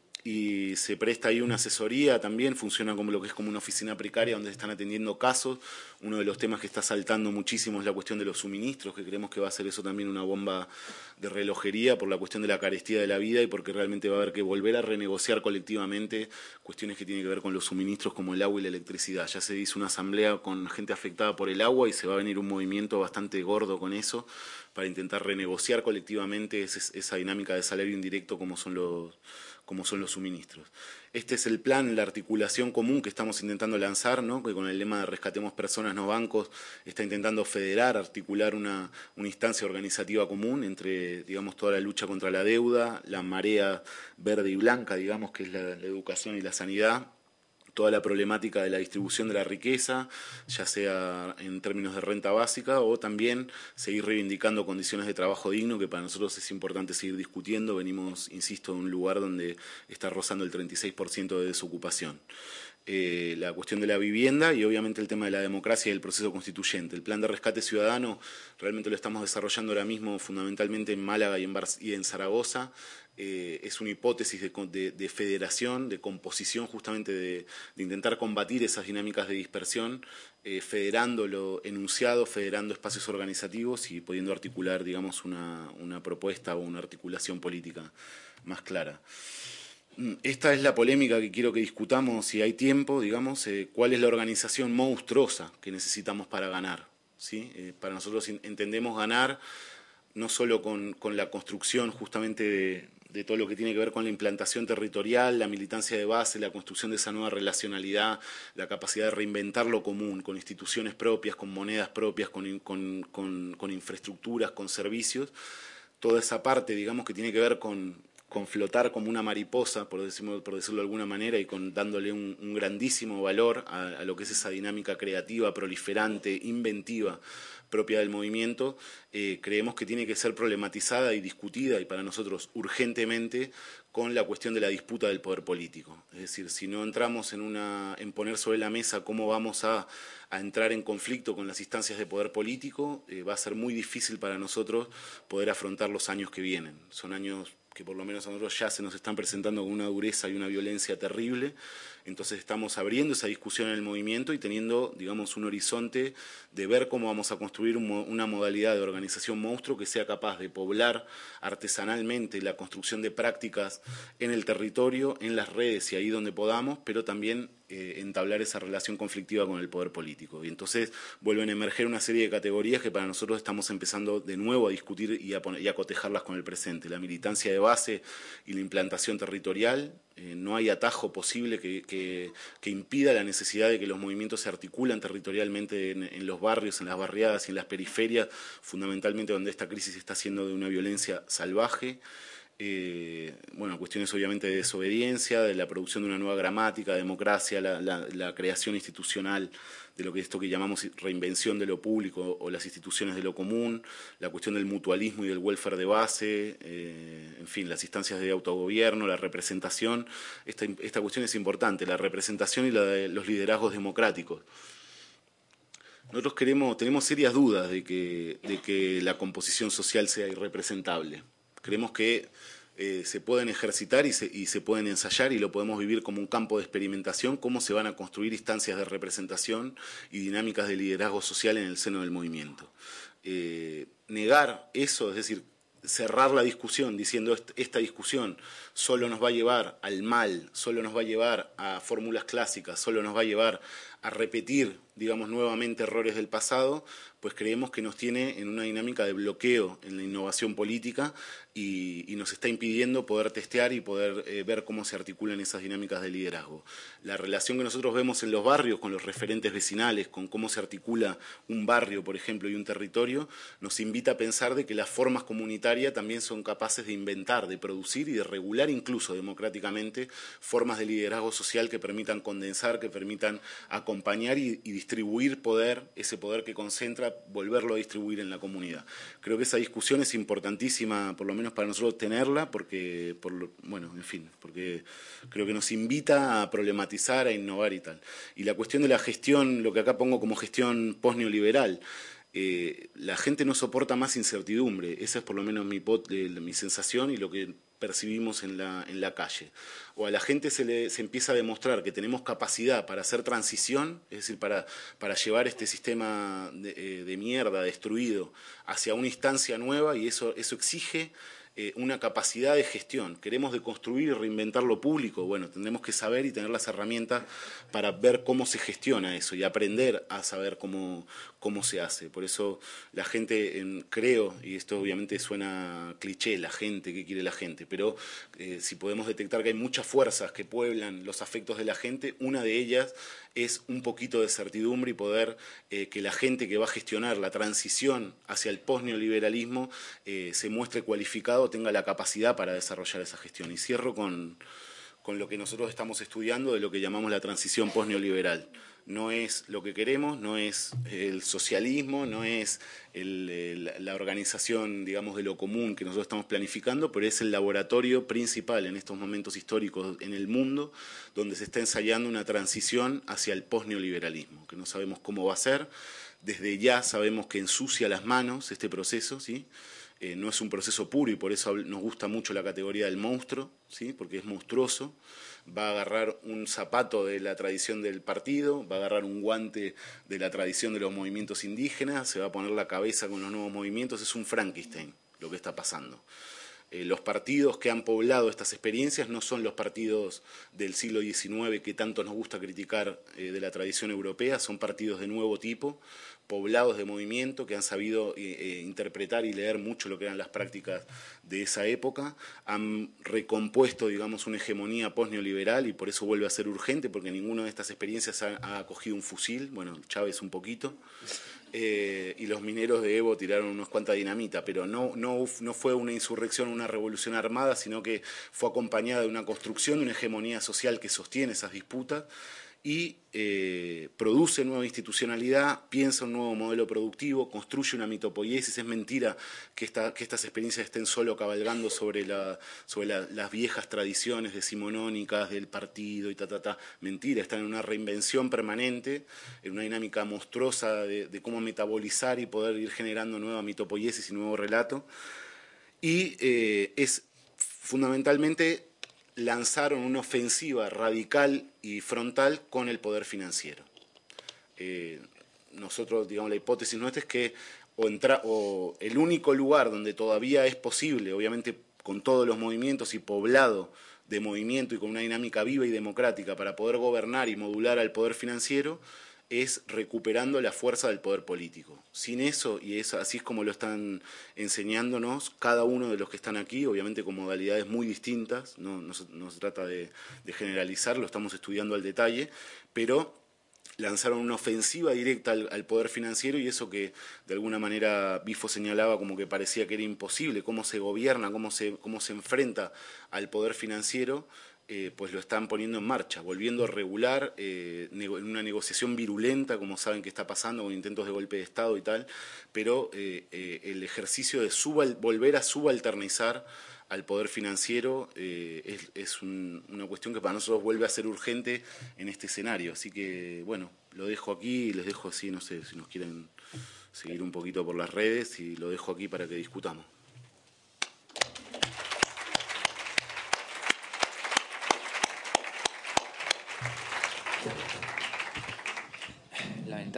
y se presta ahí una asesoría también, funciona como lo que es como una oficina precaria donde se están atendiendo casos. Uno de los temas que está saltando muchísimo es la cuestión de los suministros, que creemos que va a ser eso también una bomba de relojería por la cuestión de la carestía de la vida y porque realmente va a haber que volver a renegociar colectivamente cuestiones que tienen que ver con los suministros como el agua y la electricidad. Ya se hizo una asamblea con gente afectada por el agua y se va a venir un movimiento bastante gordo con eso para intentar renegociar colectivamente esa dinámica de salario indirecto como son los como son los suministros. Este es el plan, la articulación común que estamos intentando lanzar, ¿no? Que con el lema de rescatemos personas, no bancos, está intentando federar, articular una, una instancia organizativa común entre, digamos, toda la lucha contra la deuda, la marea verde y blanca, digamos, que es la, la educación y la sanidad, toda la problemática de la distribución de la riqueza, ya sea en términos de renta básica o también seguir reivindicando condiciones de trabajo digno, que para nosotros es importante seguir discutiendo. Venimos, insisto, de un lugar donde está rozando el treinta y seis por ciento de desocupación. Eh, la cuestión de la vivienda y obviamente el tema de la democracia y el proceso constituyente. El plan de rescate ciudadano realmente lo estamos desarrollando ahora mismo fundamentalmente en Málaga y en, Bar y en Zaragoza. Eh, es una hipótesis de, de, de federación, de composición justamente de, de intentar combatir esas dinámicas de dispersión, eh, federando lo enunciado, federando espacios organizativos y pudiendo articular, digamos, una, una propuesta o una articulación política más clara. Esta es la polémica que quiero que discutamos, si hay tiempo, digamos, eh, cuál es la organización monstruosa que necesitamos para ganar, ¿sí? Eh, para nosotros entendemos ganar no solo con, con la construcción justamente de, de todo lo que tiene que ver con la implantación territorial, la militancia de base, la construcción de esa nueva relacionalidad, la capacidad de reinventar lo común, con instituciones propias, con monedas propias, con, con, con, con infraestructuras, con servicios, toda esa parte, digamos, que tiene que ver con con flotar como una mariposa, por decirlo, por decirlo de alguna manera, y con dándole un, un grandísimo valor a, a lo que es esa dinámica creativa, proliferante, inventiva, propia del movimiento, eh, creemos que tiene que ser problematizada y discutida, y para nosotros urgentemente, con la cuestión de la disputa del poder político. Es decir, si no entramos en, una, en poner sobre la mesa cómo vamos a, a entrar en conflicto con las instancias de poder político, eh, va a ser muy difícil para nosotros poder afrontar los años que vienen. Son años que por lo menos a nosotros ya se nos están presentando con una dureza y una violencia terrible. Entonces estamos abriendo esa discusión en el movimiento y teniendo, digamos, un horizonte de ver cómo vamos a construir un, una modalidad de organización monstruo que sea capaz de poblar artesanalmente la construcción de prácticas en el territorio, en las redes y ahí donde podamos, pero también eh, entablar esa relación conflictiva con el poder político. Y entonces vuelven a emerger una serie de categorías que para nosotros estamos empezando de nuevo a discutir y a, poner, y a cotejarlas con el presente. La militancia de base y la implantación territorial. Eh, no hay atajo posible que, que, que impida la necesidad de que los movimientos se articulan territorialmente en, en los barrios, en las barriadas y en las periferias, fundamentalmente donde esta crisis está siendo de una violencia salvaje. Eh, bueno, cuestiones obviamente de desobediencia, de la producción de una nueva gramática, democracia, la, la, la creación institucional de lo que esto que llamamos reinvención de lo público o las instituciones de lo común, la cuestión del mutualismo y del welfare de base, eh, en fin, las instancias de autogobierno, la representación. Esta, esta cuestión es importante, la representación y la de los liderazgos democráticos. Nosotros queremos, tenemos serias dudas de que, de que la composición social sea irrepresentable. Creemos que eh, se pueden ejercitar y se, y se pueden ensayar y lo podemos vivir como un campo de experimentación, cómo se van a construir instancias de representación y dinámicas de liderazgo social en el seno del movimiento. Eh, negar eso, es decir, cerrar la discusión diciendo esta discusión solo nos va a llevar al mal, solo nos va a llevar a fórmulas clásicas, solo nos va a llevar a repetir, digamos, nuevamente errores del pasado, pues creemos que nos tiene en una dinámica de bloqueo en la innovación política y, y nos está impidiendo poder testear y poder eh, ver cómo se articulan esas dinámicas de liderazgo. La relación que nosotros vemos en los barrios con los referentes vecinales, con cómo se articula un barrio, por ejemplo, y un territorio, nos invita a pensar de que las formas comunitarias también son capaces de inventar, de producir y de regular incluso democráticamente formas de liderazgo social que permitan condensar, que permitan acompañar y, y distribuir poder, ese poder que concentra, volverlo a distribuir en la comunidad. Creo que esa discusión es importantísima, por lo menos para nosotros tenerla, porque, por lo, bueno, en fin, porque creo que nos invita a problematizar, a innovar y tal. Y la cuestión de la gestión, lo que acá pongo como gestión post-neoliberal, eh, la gente no soporta más incertidumbre, esa es por lo menos mi, pot, eh, mi sensación y lo que percibimos en la, en la calle. O a la gente se, le, se empieza a demostrar que tenemos capacidad para hacer transición, es decir, para, para llevar este sistema de, de mierda destruido hacia una instancia nueva, y eso, eso exige eh, una capacidad de gestión. Queremos deconstruir y reinventar lo público, bueno, tendremos que saber y tener las herramientas para ver cómo se gestiona eso y aprender a saber cómo, cómo se hace. Por eso la gente, eh, creo, y esto obviamente suena cliché, la gente, ¿qué quiere la gente? Pero eh, si podemos detectar que hay muchas fuerzas que pueblan los afectos de la gente, una de ellas es un poquito de certidumbre y poder eh, que la gente que va a gestionar la transición hacia el post-neoliberalismo eh, se muestre cualificado, tenga la capacidad para desarrollar esa gestión. Y cierro con, con lo que nosotros estamos estudiando de lo que llamamos la transición post-neoliberal. No es lo que queremos, no es el socialismo, no es el, el, la organización, digamos, de lo común que nosotros estamos planificando, pero es el laboratorio principal en estos momentos históricos en el mundo donde se está ensayando una transición hacia el post-neoliberalismo, que no sabemos cómo va a ser. Desde ya sabemos que ensucia las manos este proceso, ¿sí? Eh, no es un proceso puro y por eso nos gusta mucho la categoría del monstruo, ¿sí? Porque es monstruoso. Va a agarrar un zapato de la tradición del partido, va a agarrar un guante de la tradición de los movimientos indígenas, se va a poner la cabeza con los nuevos movimientos, es un Frankenstein lo que está pasando. Eh, los partidos que han poblado estas experiencias no son los partidos del siglo diecinueve que tanto nos gusta criticar eh, de la tradición europea, son partidos de nuevo tipo, poblados de movimiento, que han sabido eh, interpretar y leer mucho lo que eran las prácticas de esa época, han recompuesto, digamos, una hegemonía post-neoliberal y por eso vuelve a ser urgente, porque ninguna de estas experiencias ha, ha acogido un fusil, bueno, Chávez un poquito, eh, y los mineros de Evo tiraron unos cuantas dinamita, pero no, no, no fue una insurrección, una revolución armada, sino que fue acompañada de una construcción, de una hegemonía social que sostiene esas disputas, y eh, produce nueva institucionalidad, piensa un nuevo modelo productivo, construye una mitopoiesis. Es mentira que, esta, que estas experiencias estén solo cabalgando sobre, la, sobre la, las viejas tradiciones decimonónicas del partido y ta, ta, ta. Mentira, están en una reinvención permanente, en una dinámica monstruosa de, de cómo metabolizar y poder ir generando nueva mitopoiesis y nuevo relato. Y eh, es fundamentalmente lanzaron una ofensiva radical y frontal con el poder financiero. Eh, nosotros, digamos, la hipótesis nuestra es que o, entra, o el único lugar donde todavía es posible, obviamente con todos los movimientos y poblado de movimiento y con una dinámica viva y democrática para poder gobernar y modular al poder financiero, es recuperando la fuerza del poder político. Sin eso, y es, así es como lo están enseñándonos cada uno de los que están aquí, obviamente con modalidades muy distintas, no, no, no se trata de, de generalizar, lo estamos estudiando al detalle, pero lanzaron una ofensiva directa al, al poder financiero, y eso que de alguna manera Bifo señalaba como que parecía que era imposible, cómo se gobierna, cómo se, cómo se enfrenta al poder financiero, Eh, pues lo están poniendo en marcha, volviendo a regular eh, en una negociación virulenta, como saben que está pasando, con intentos de golpe de Estado y tal, pero eh, eh, el ejercicio de subal, volver a subalternizar al poder financiero eh, es, es un, una cuestión que para nosotros vuelve a ser urgente en este escenario. Así que, bueno, lo dejo aquí y les dejo así, no sé, si nos quieren seguir un poquito por las redes, y lo dejo aquí para que discutamos.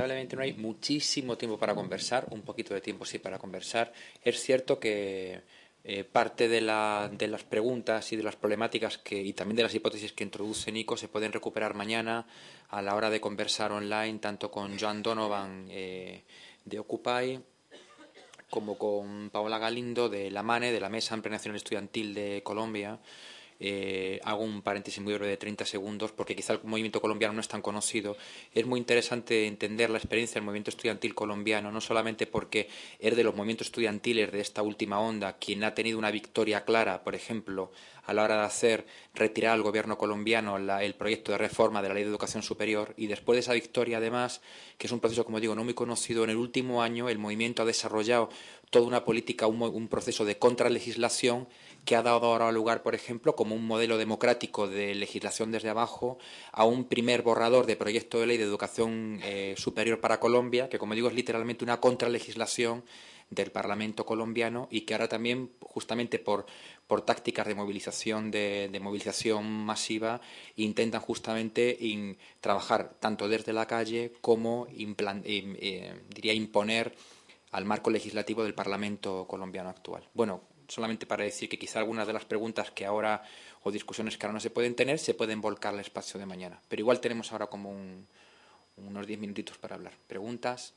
lamentablemente no hay muchísimo tiempo para conversar, un poquito de tiempo sí para conversar. Es cierto que eh, parte de, la, de las preguntas y de las problemáticas que, y también de las hipótesis que introduce Nico se pueden recuperar mañana a la hora de conversar online, tanto con Joan Donovan eh, de Occupy como con Paola Galindo de la MANE, de la Mesa Amplia Nacional Estudiantil de Colombia. Eh, hago un paréntesis muy breve de treinta segundos porque quizá el movimiento colombiano no es tan conocido. Es muy interesante entender la experiencia del movimiento estudiantil colombiano, no solamente porque es de los movimientos estudiantiles de esta última onda quien ha tenido una victoria clara, por ejemplo, a la hora de hacer retirar al gobierno colombiano la, el proyecto de reforma de la Ley de Educación Superior, y después de esa victoria, además, que es un proceso, como digo, no muy conocido, en el último año el movimiento ha desarrollado toda una política, un, un proceso de contralegislación que ha dado ahora lugar, por ejemplo, como un modelo democrático de legislación desde abajo, a un primer borrador de proyecto de ley de educación eh, superior para Colombia, que, como digo, es literalmente una contralegislación del Parlamento colombiano y que ahora también, justamente por, por tácticas de movilización, de, de movilización masiva, intentan justamente in, trabajar tanto desde la calle como implant, eh, eh, diría imponer al marco legislativo del Parlamento colombiano actual. Bueno, solamente para decir que quizá algunas de las preguntas que ahora o discusiones que ahora no se pueden tener se pueden volcar al espacio de mañana. Pero igual tenemos ahora como un, unos diez minutitos para hablar. ¿Preguntas?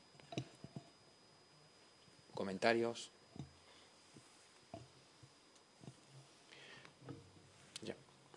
¿Comentarios? Ya.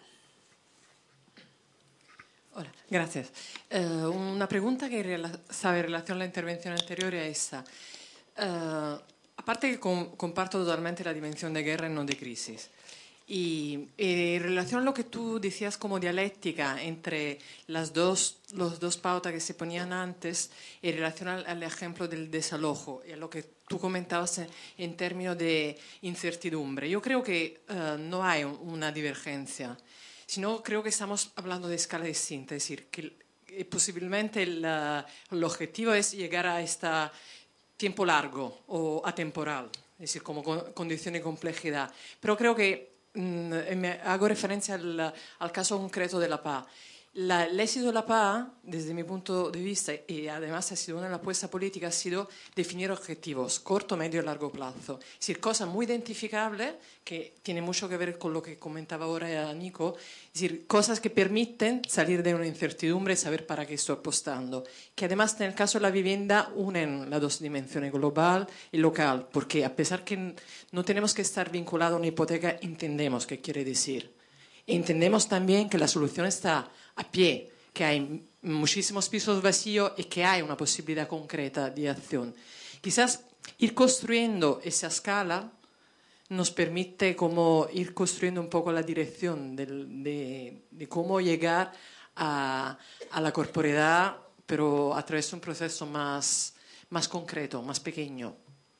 Hola, gracias. Uh, una pregunta que rela- sabe en relación a la intervención anterior es esta. Uh, aparte que com- comparto totalmente la dimensión de guerra y no de crisis. Y, y en relación a lo que tú decías como dialéctica entre las dos, los dos pautas que se ponían antes, en relación al, al ejemplo del desalojo y a lo que tú comentabas en, en términos de incertidumbre, yo creo que uh, no hay un, una divergencia, sino creo que estamos hablando de escala distinta, es decir, que, que posiblemente la, el objetivo es llegar a este tiempo largo o atemporal, es decir, como con, condición de complejidad. Pero creo que me hago referencia al, al caso concreto de la paz. La, el éxito de la paz, desde mi punto de vista, y además ha sido una de las apuestas políticas, ha sido definir objetivos, corto, medio y largo plazo. Es decir, cosas muy identificables, que tiene mucho que ver con lo que comentaba ahora Nico, es decir, cosas que permiten salir de una incertidumbre y saber para qué estoy apostando. Que además, en el caso de la vivienda, unen las dos dimensiones, global y local, porque a pesar que no tenemos que estar vinculados a una hipoteca, entendemos qué quiere decir. Entendemos también que la solución está a pie, que hay muchísimos pisos vacíos y que hay una posibilidad concreta de acción. Quizás ir construyendo esa escala nos permite como ir construyendo un poco la dirección de, de, de cómo llegar a, a la corporeidad, pero a través de un proceso más, más concreto, más pequeño.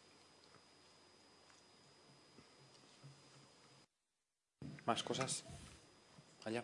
¿Más cosas? Allá.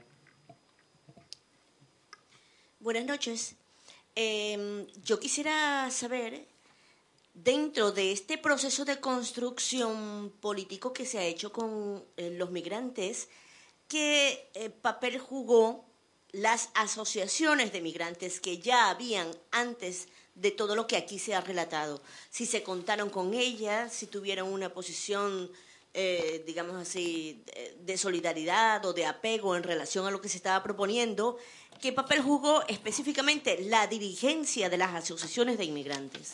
Buenas noches. Eh, yo quisiera saber, dentro de este proceso de construcción político que se ha hecho con eh, los migrantes, ¿qué eh, papel jugó las asociaciones de migrantes que ya habían antes de todo lo que aquí se ha relatado? Si se contaron con ellas, si tuvieron una posición, eh, digamos así, de solidaridad o de apego en relación a lo que se estaba proponiendo. ¿Qué papel jugó específicamente la dirigencia de las asociaciones de inmigrantes?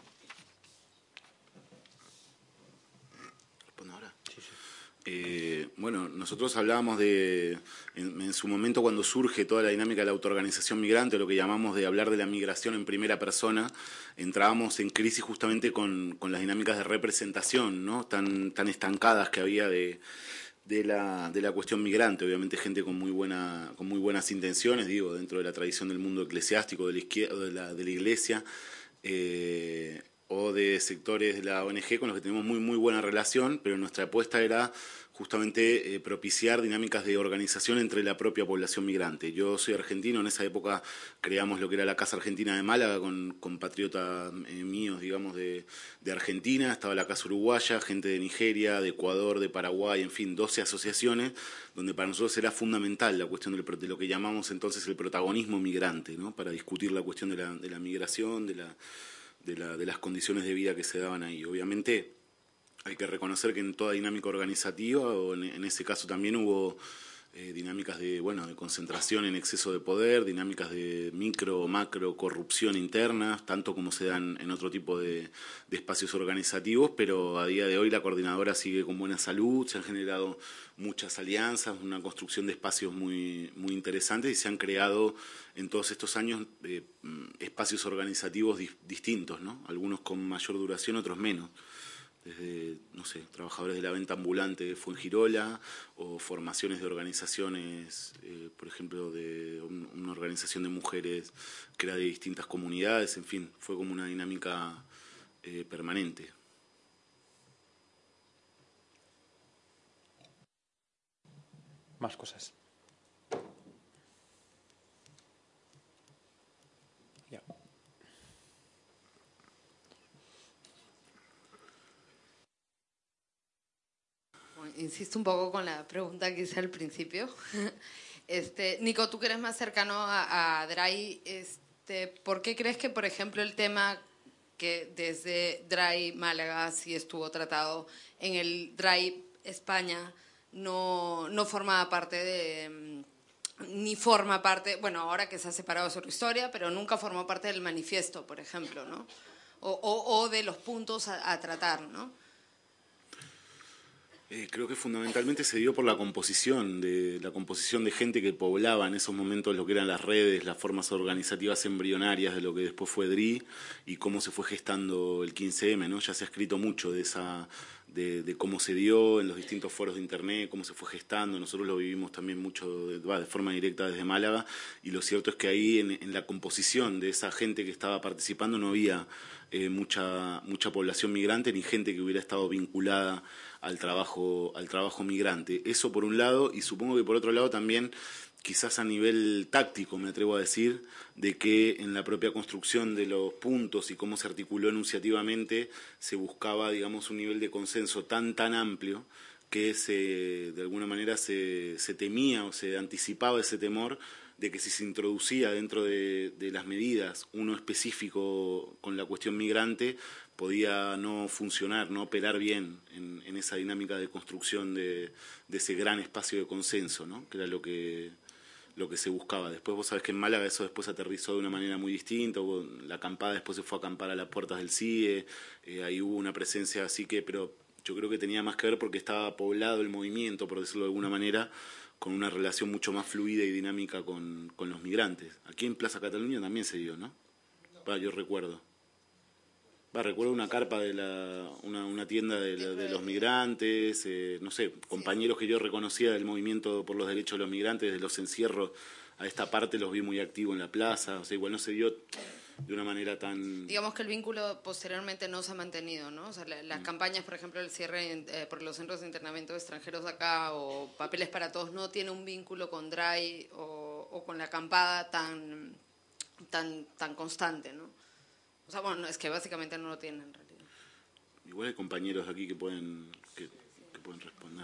¿Respondo ahora? Sí, sí. Eh, bueno, nosotros hablábamos de, en, en su momento cuando surge toda la dinámica de la autoorganización migrante, lo que llamamos de hablar de la migración en primera persona, entrábamos en crisis justamente con, con las dinámicas de representación, ¿no? tan, tan estancadas que había de... De la, de la cuestión migrante, obviamente gente con muy buena con muy buenas intenciones, digo, dentro de la tradición del mundo eclesiástico, de la izquierda, de la, de la iglesia, eh, o de sectores de la O N G con los que tenemos muy, muy buena relación, pero nuestra apuesta era justamente eh, propiciar dinámicas de organización entre la propia población migrante. Yo soy argentino, en esa época creamos lo que era la Casa Argentina de Málaga con compatriotas eh, míos, digamos, de, de Argentina, estaba la Casa Uruguaya, gente de Nigeria, de Ecuador, de Paraguay, en fin, doce asociaciones, donde para nosotros era fundamental la cuestión del, de lo que llamamos entonces el protagonismo migrante, ¿no? Para discutir la cuestión de la, de la migración, de, la, de, la, de las condiciones de vida que se daban ahí. Obviamente, hay que reconocer que en toda dinámica organizativa, o en, en ese caso también hubo eh, dinámicas de, bueno, de concentración en exceso de poder, dinámicas de micro o macro corrupción interna, tanto como se dan en otro tipo de, de espacios organizativos, pero a día de hoy la coordinadora sigue con buena salud, se han generado muchas alianzas, una construcción de espacios muy, muy interesantes y se han creado en todos estos años eh, espacios organizativos di distintos, ¿no? Algunos con mayor duración, otros menos. Desde, no sé, trabajadores de la venta ambulante de Fuengirola o formaciones de organizaciones, eh, por ejemplo, de un, una organización de mujeres que era de distintas comunidades, en fin, fue como una dinámica eh, permanente. Más cosas. Ya. Insisto un poco con la pregunta que hice al principio. Este, Nico, tú que eres más cercano a, a DRAI, este, ¿por qué crees que, por ejemplo, el tema que desde DRAI Málaga sí estuvo tratado, en el DRAI España no, no formaba parte de... ni forma parte, bueno, ahora que se ha separado su historia, pero nunca formó parte del manifiesto, por ejemplo, ¿no? O, o, o de los puntos a, a tratar, ¿no? Eh, creo que fundamentalmente se dio por la composición de la composición de gente que poblaba en esos momentos lo que eran las redes, las formas organizativas embrionarias de lo que después fue D R I y cómo se fue gestando el quince eme, ¿no? Ya se ha escrito mucho de esa de, de cómo se dio en los distintos foros de internet, cómo se fue gestando. Nosotros lo vivimos también mucho de, de forma directa desde Málaga y lo cierto es que ahí en, en la composición de esa gente que estaba participando no había eh, mucha mucha población migrante ni gente que hubiera estado vinculada al trabajo al trabajo migrante. Eso por un lado, y supongo que por otro lado también, quizás a nivel táctico, me atrevo a decir, de que en la propia construcción de los puntos y cómo se articuló enunciativamente se buscaba, digamos, un nivel de consenso tan tan amplio que se, de alguna manera se, se temía o se anticipaba ese temor de que si se introducía dentro de, de las medidas uno específico con la cuestión migrante, podía no funcionar, no operar bien en, en esa dinámica de construcción de, de ese gran espacio de consenso, ¿no? Que era lo que, lo que se buscaba. Después vos sabés que en Málaga eso después aterrizó de una manera muy distinta, hubo, la acampada después se fue a acampar a las puertas del C I E, eh, ahí hubo una presencia así que, pero yo creo que tenía más que ver porque estaba poblado el movimiento, por decirlo de alguna manera, con una relación mucho más fluida y dinámica con, con los migrantes. Aquí en Plaza Cataluña también se dio, ¿no? Va, yo recuerdo. Va, recuerdo una carpa de la, una, una tienda de, la, de los migrantes, eh, no sé, compañeros que yo reconocía del movimiento por los derechos de los migrantes, de los encierros a esta parte los vi muy activos en la plaza, o sea, igual no se dio de una manera tan... Digamos que el vínculo posteriormente no se ha mantenido, ¿no? O sea, la, las mm. campañas, por ejemplo, el cierre eh, por los centros de internamiento de extranjeros acá o Papeles para Todos no tiene un vínculo con DRAI o, o con la acampada tan, tan, tan constante, ¿no? O sea, bueno, es que básicamente no lo tienen en realidad. Igual hay compañeros aquí que pueden, que, que pueden responder.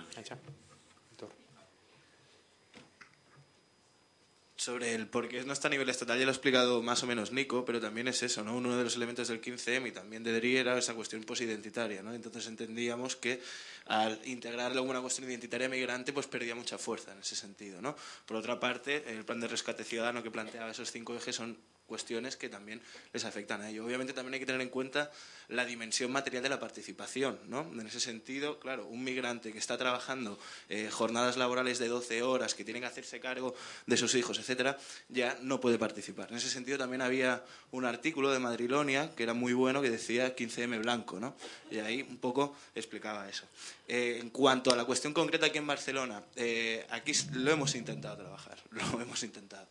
Sobre el por qué no está a nivel estatal ya lo ha explicado más o menos Nico, pero también es eso, ¿no? Uno de los elementos del quince eme y también de D R I era esa cuestión posidentitaria, ¿no? Entonces entendíamos que al integrarle alguna cuestión identitaria migrante pues perdía mucha fuerza en ese sentido, ¿no? Por otra parte, el plan de rescate ciudadano que planteaba esos cinco ejes son cuestiones que también les afectan a ello. Obviamente también hay que tener en cuenta la dimensión material de la participación, ¿no? En ese sentido, claro, un migrante que está trabajando eh, jornadas laborales de doce horas, que tiene que hacerse cargo de sus hijos, etcétera, ya no puede participar. En ese sentido también había un artículo de Madrilonia que era muy bueno, que decía quince eme blanco, ¿no? Y ahí un poco explicaba eso. Eh, en cuanto a la cuestión concreta aquí en Barcelona, eh, aquí lo hemos intentado trabajar, lo hemos intentado.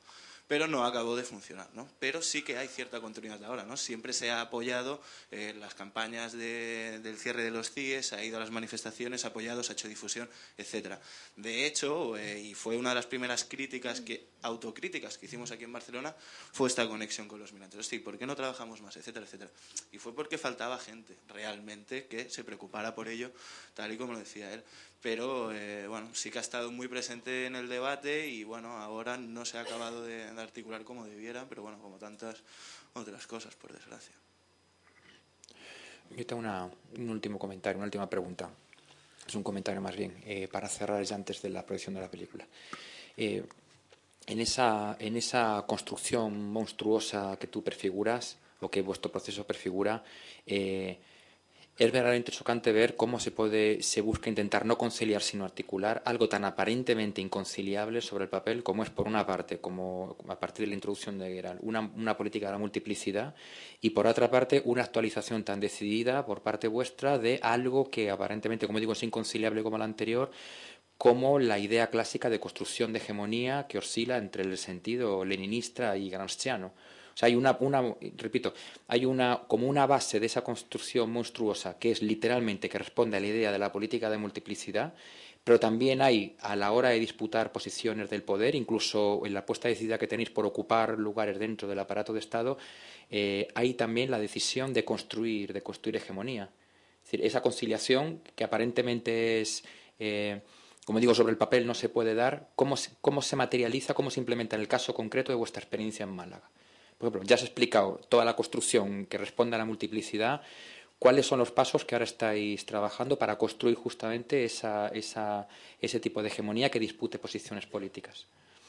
pero no acabó de funcionar, ¿no? Pero sí que hay cierta continuidad ahora, ¿no? Siempre se ha apoyado eh, las campañas de, del cierre de los C I E, se ha ido a las manifestaciones, ha apoyado, se ha hecho difusión, etcétera. De hecho, eh, y fue una de las primeras críticas, que, autocríticas que hicimos aquí en Barcelona, fue esta conexión con los migrantes. Sí, ¿por qué no trabajamos más? Etcétera, etcétera. Y fue porque faltaba gente realmente que se preocupara por ello, tal y como lo decía él. Pero eh, bueno, sí que ha estado muy presente en el debate y bueno, ahora no se ha acabado de, de articular como debiera, pero bueno, como tantas otras cosas, por desgracia. Yo tengo una, un último comentario, una última pregunta. Es un comentario más bien eh, para cerrar ya antes de la proyección de la película. Eh, en, esa, en esa construcción monstruosa que tú prefiguras, o que vuestro proceso prefigura, eh, es verdaderamente chocante ver cómo se puede, se busca intentar no conciliar sino articular algo tan aparentemente inconciliable sobre el papel como es, por una parte, como a partir de la introducción de Guerra, una, una política de la multiplicidad, y por otra parte una actualización tan decidida por parte vuestra de algo que aparentemente, como digo, es inconciliable como la anterior, como la idea clásica de construcción de hegemonía que oscila entre el sentido leninista y gramsciano. O sea, hay una, una, repito, hay una, como una base de esa construcción monstruosa que es literalmente, que responde a la idea de la política de multiplicidad, pero también hay, a la hora de disputar posiciones del poder, incluso en la apuesta decidida que tenéis por ocupar lugares dentro del aparato de Estado, eh, hay también la decisión de construir, de construir hegemonía. Es decir, esa conciliación que aparentemente es... Eh, como digo, sobre el papel no se puede dar, ¿cómo se, cómo se materializa, cómo se implementa en el caso concreto de vuestra experiencia en Málaga? Por ejemplo, ya has explicado toda la construcción que responde a la multiplicidad. ¿Cuáles son los pasos que ahora estáis trabajando para construir justamente esa, esa, ese tipo de hegemonía que dispute posiciones políticas?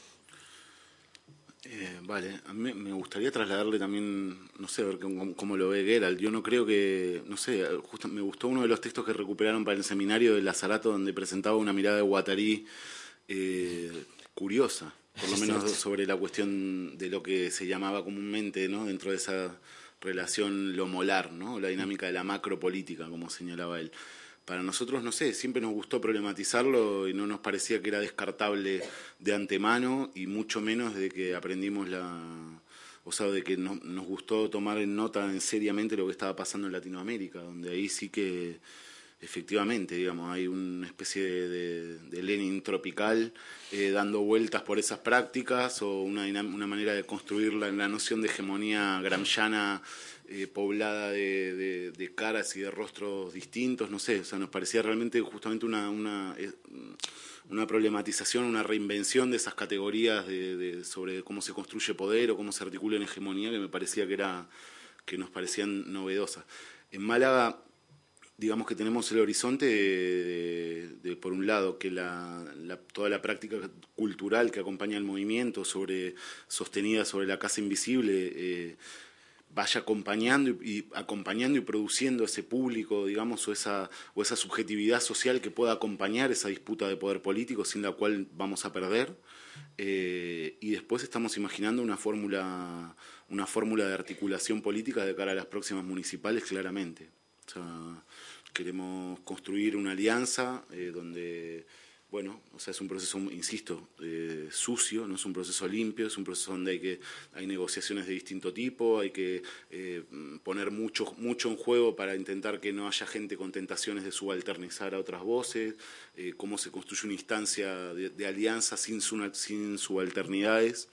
Eh, vale, a mí me gustaría trasladarle también, no sé, a ver cómo, cómo lo ve Gerald. Yo no creo que, no sé, justo me gustó uno de los textos que recuperaron para el seminario de Lazarato, donde presentaba una mirada de Guattari eh, curiosa, por lo menos sobre la cuestión de lo que se llamaba comúnmente, ¿no?, dentro de esa relación lo molar, ¿no?, la dinámica de la macropolítica, como señalaba él. Para nosotros, no sé, siempre nos gustó problematizarlo y no nos parecía que era descartable de antemano, y mucho menos de que aprendimos la... O sea, de que no, nos gustó tomar en nota en seriamente lo que estaba pasando en Latinoamérica, donde ahí sí que, efectivamente, digamos, hay una especie de, de, de Lenin tropical eh, dando vueltas por esas prácticas, o una, una manera de construir la, la noción de hegemonía gramsciana Eh, poblada de, de, de caras y de rostros distintos, no sé, o sea, nos parecía realmente justamente una, una, una problematización, una reinvención de esas categorías de, de, sobre cómo se construye poder o cómo se articula en hegemonía, que me parecía que era, que nos parecían novedosas. En Málaga, digamos que tenemos el horizonte de, de, de por un lado, que la, la, toda la práctica cultural que acompaña el movimiento, sobre, sostenida sobre la casa invisible, eh, vaya acompañando y, y acompañando y produciendo ese público, digamos, o esa, o esa subjetividad social que pueda acompañar esa disputa de poder político, sin la cual vamos a perder. Eh, y después estamos imaginando una fórmula, una fórmula de articulación política de cara a las próximas municipales, claramente. O sea, queremos construir una alianza eh, donde... Bueno, o sea, es un proceso, insisto, eh, sucio, no es un proceso limpio, es un proceso donde hay que hay negociaciones de distinto tipo, hay que eh, poner mucho, mucho en juego para intentar que no haya gente con tentaciones de subalternizar a otras voces, eh, cómo se construye una instancia de, de alianza sin, su, sin subalternidades,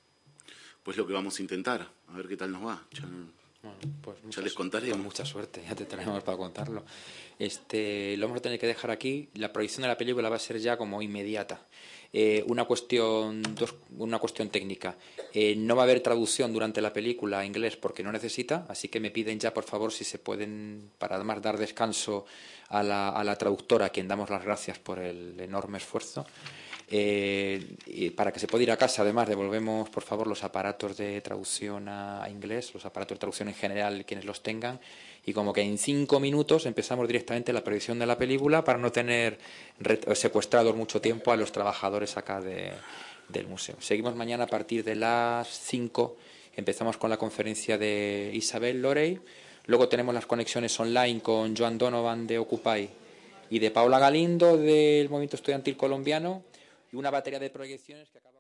pues lo que vamos a intentar, a ver qué tal nos va. Ya, Bueno, pues ya les contaré. Con mucha suerte, ya te traemos para contarlo. Este, lo vamos a tener que dejar aquí. La proyección de la película va a ser ya como inmediata. Eh, una cuestión dos, una cuestión técnica. Eh, no va a haber traducción durante la película a inglés porque no necesita, así que me piden ya, por favor, si se pueden, para además dar descanso a la, a la traductora, a quien damos las gracias por el enorme esfuerzo. Eh, y para que se pueda ir a casa, además, devolvemos, por favor, los aparatos de traducción a, a inglés, los aparatos de traducción en general, quienes los tengan, y como que en cinco minutos empezamos directamente la proyección de la película para no tener secuestrados mucho tiempo a los trabajadores acá de, del museo. Seguimos mañana a partir de las cinco, empezamos con la conferencia de Isabel Lorey, luego tenemos las conexiones online con Joan Donovan de Occupy y de Paula Galindo del Movimiento Estudiantil Colombiano, y una batería de proyecciones que acaba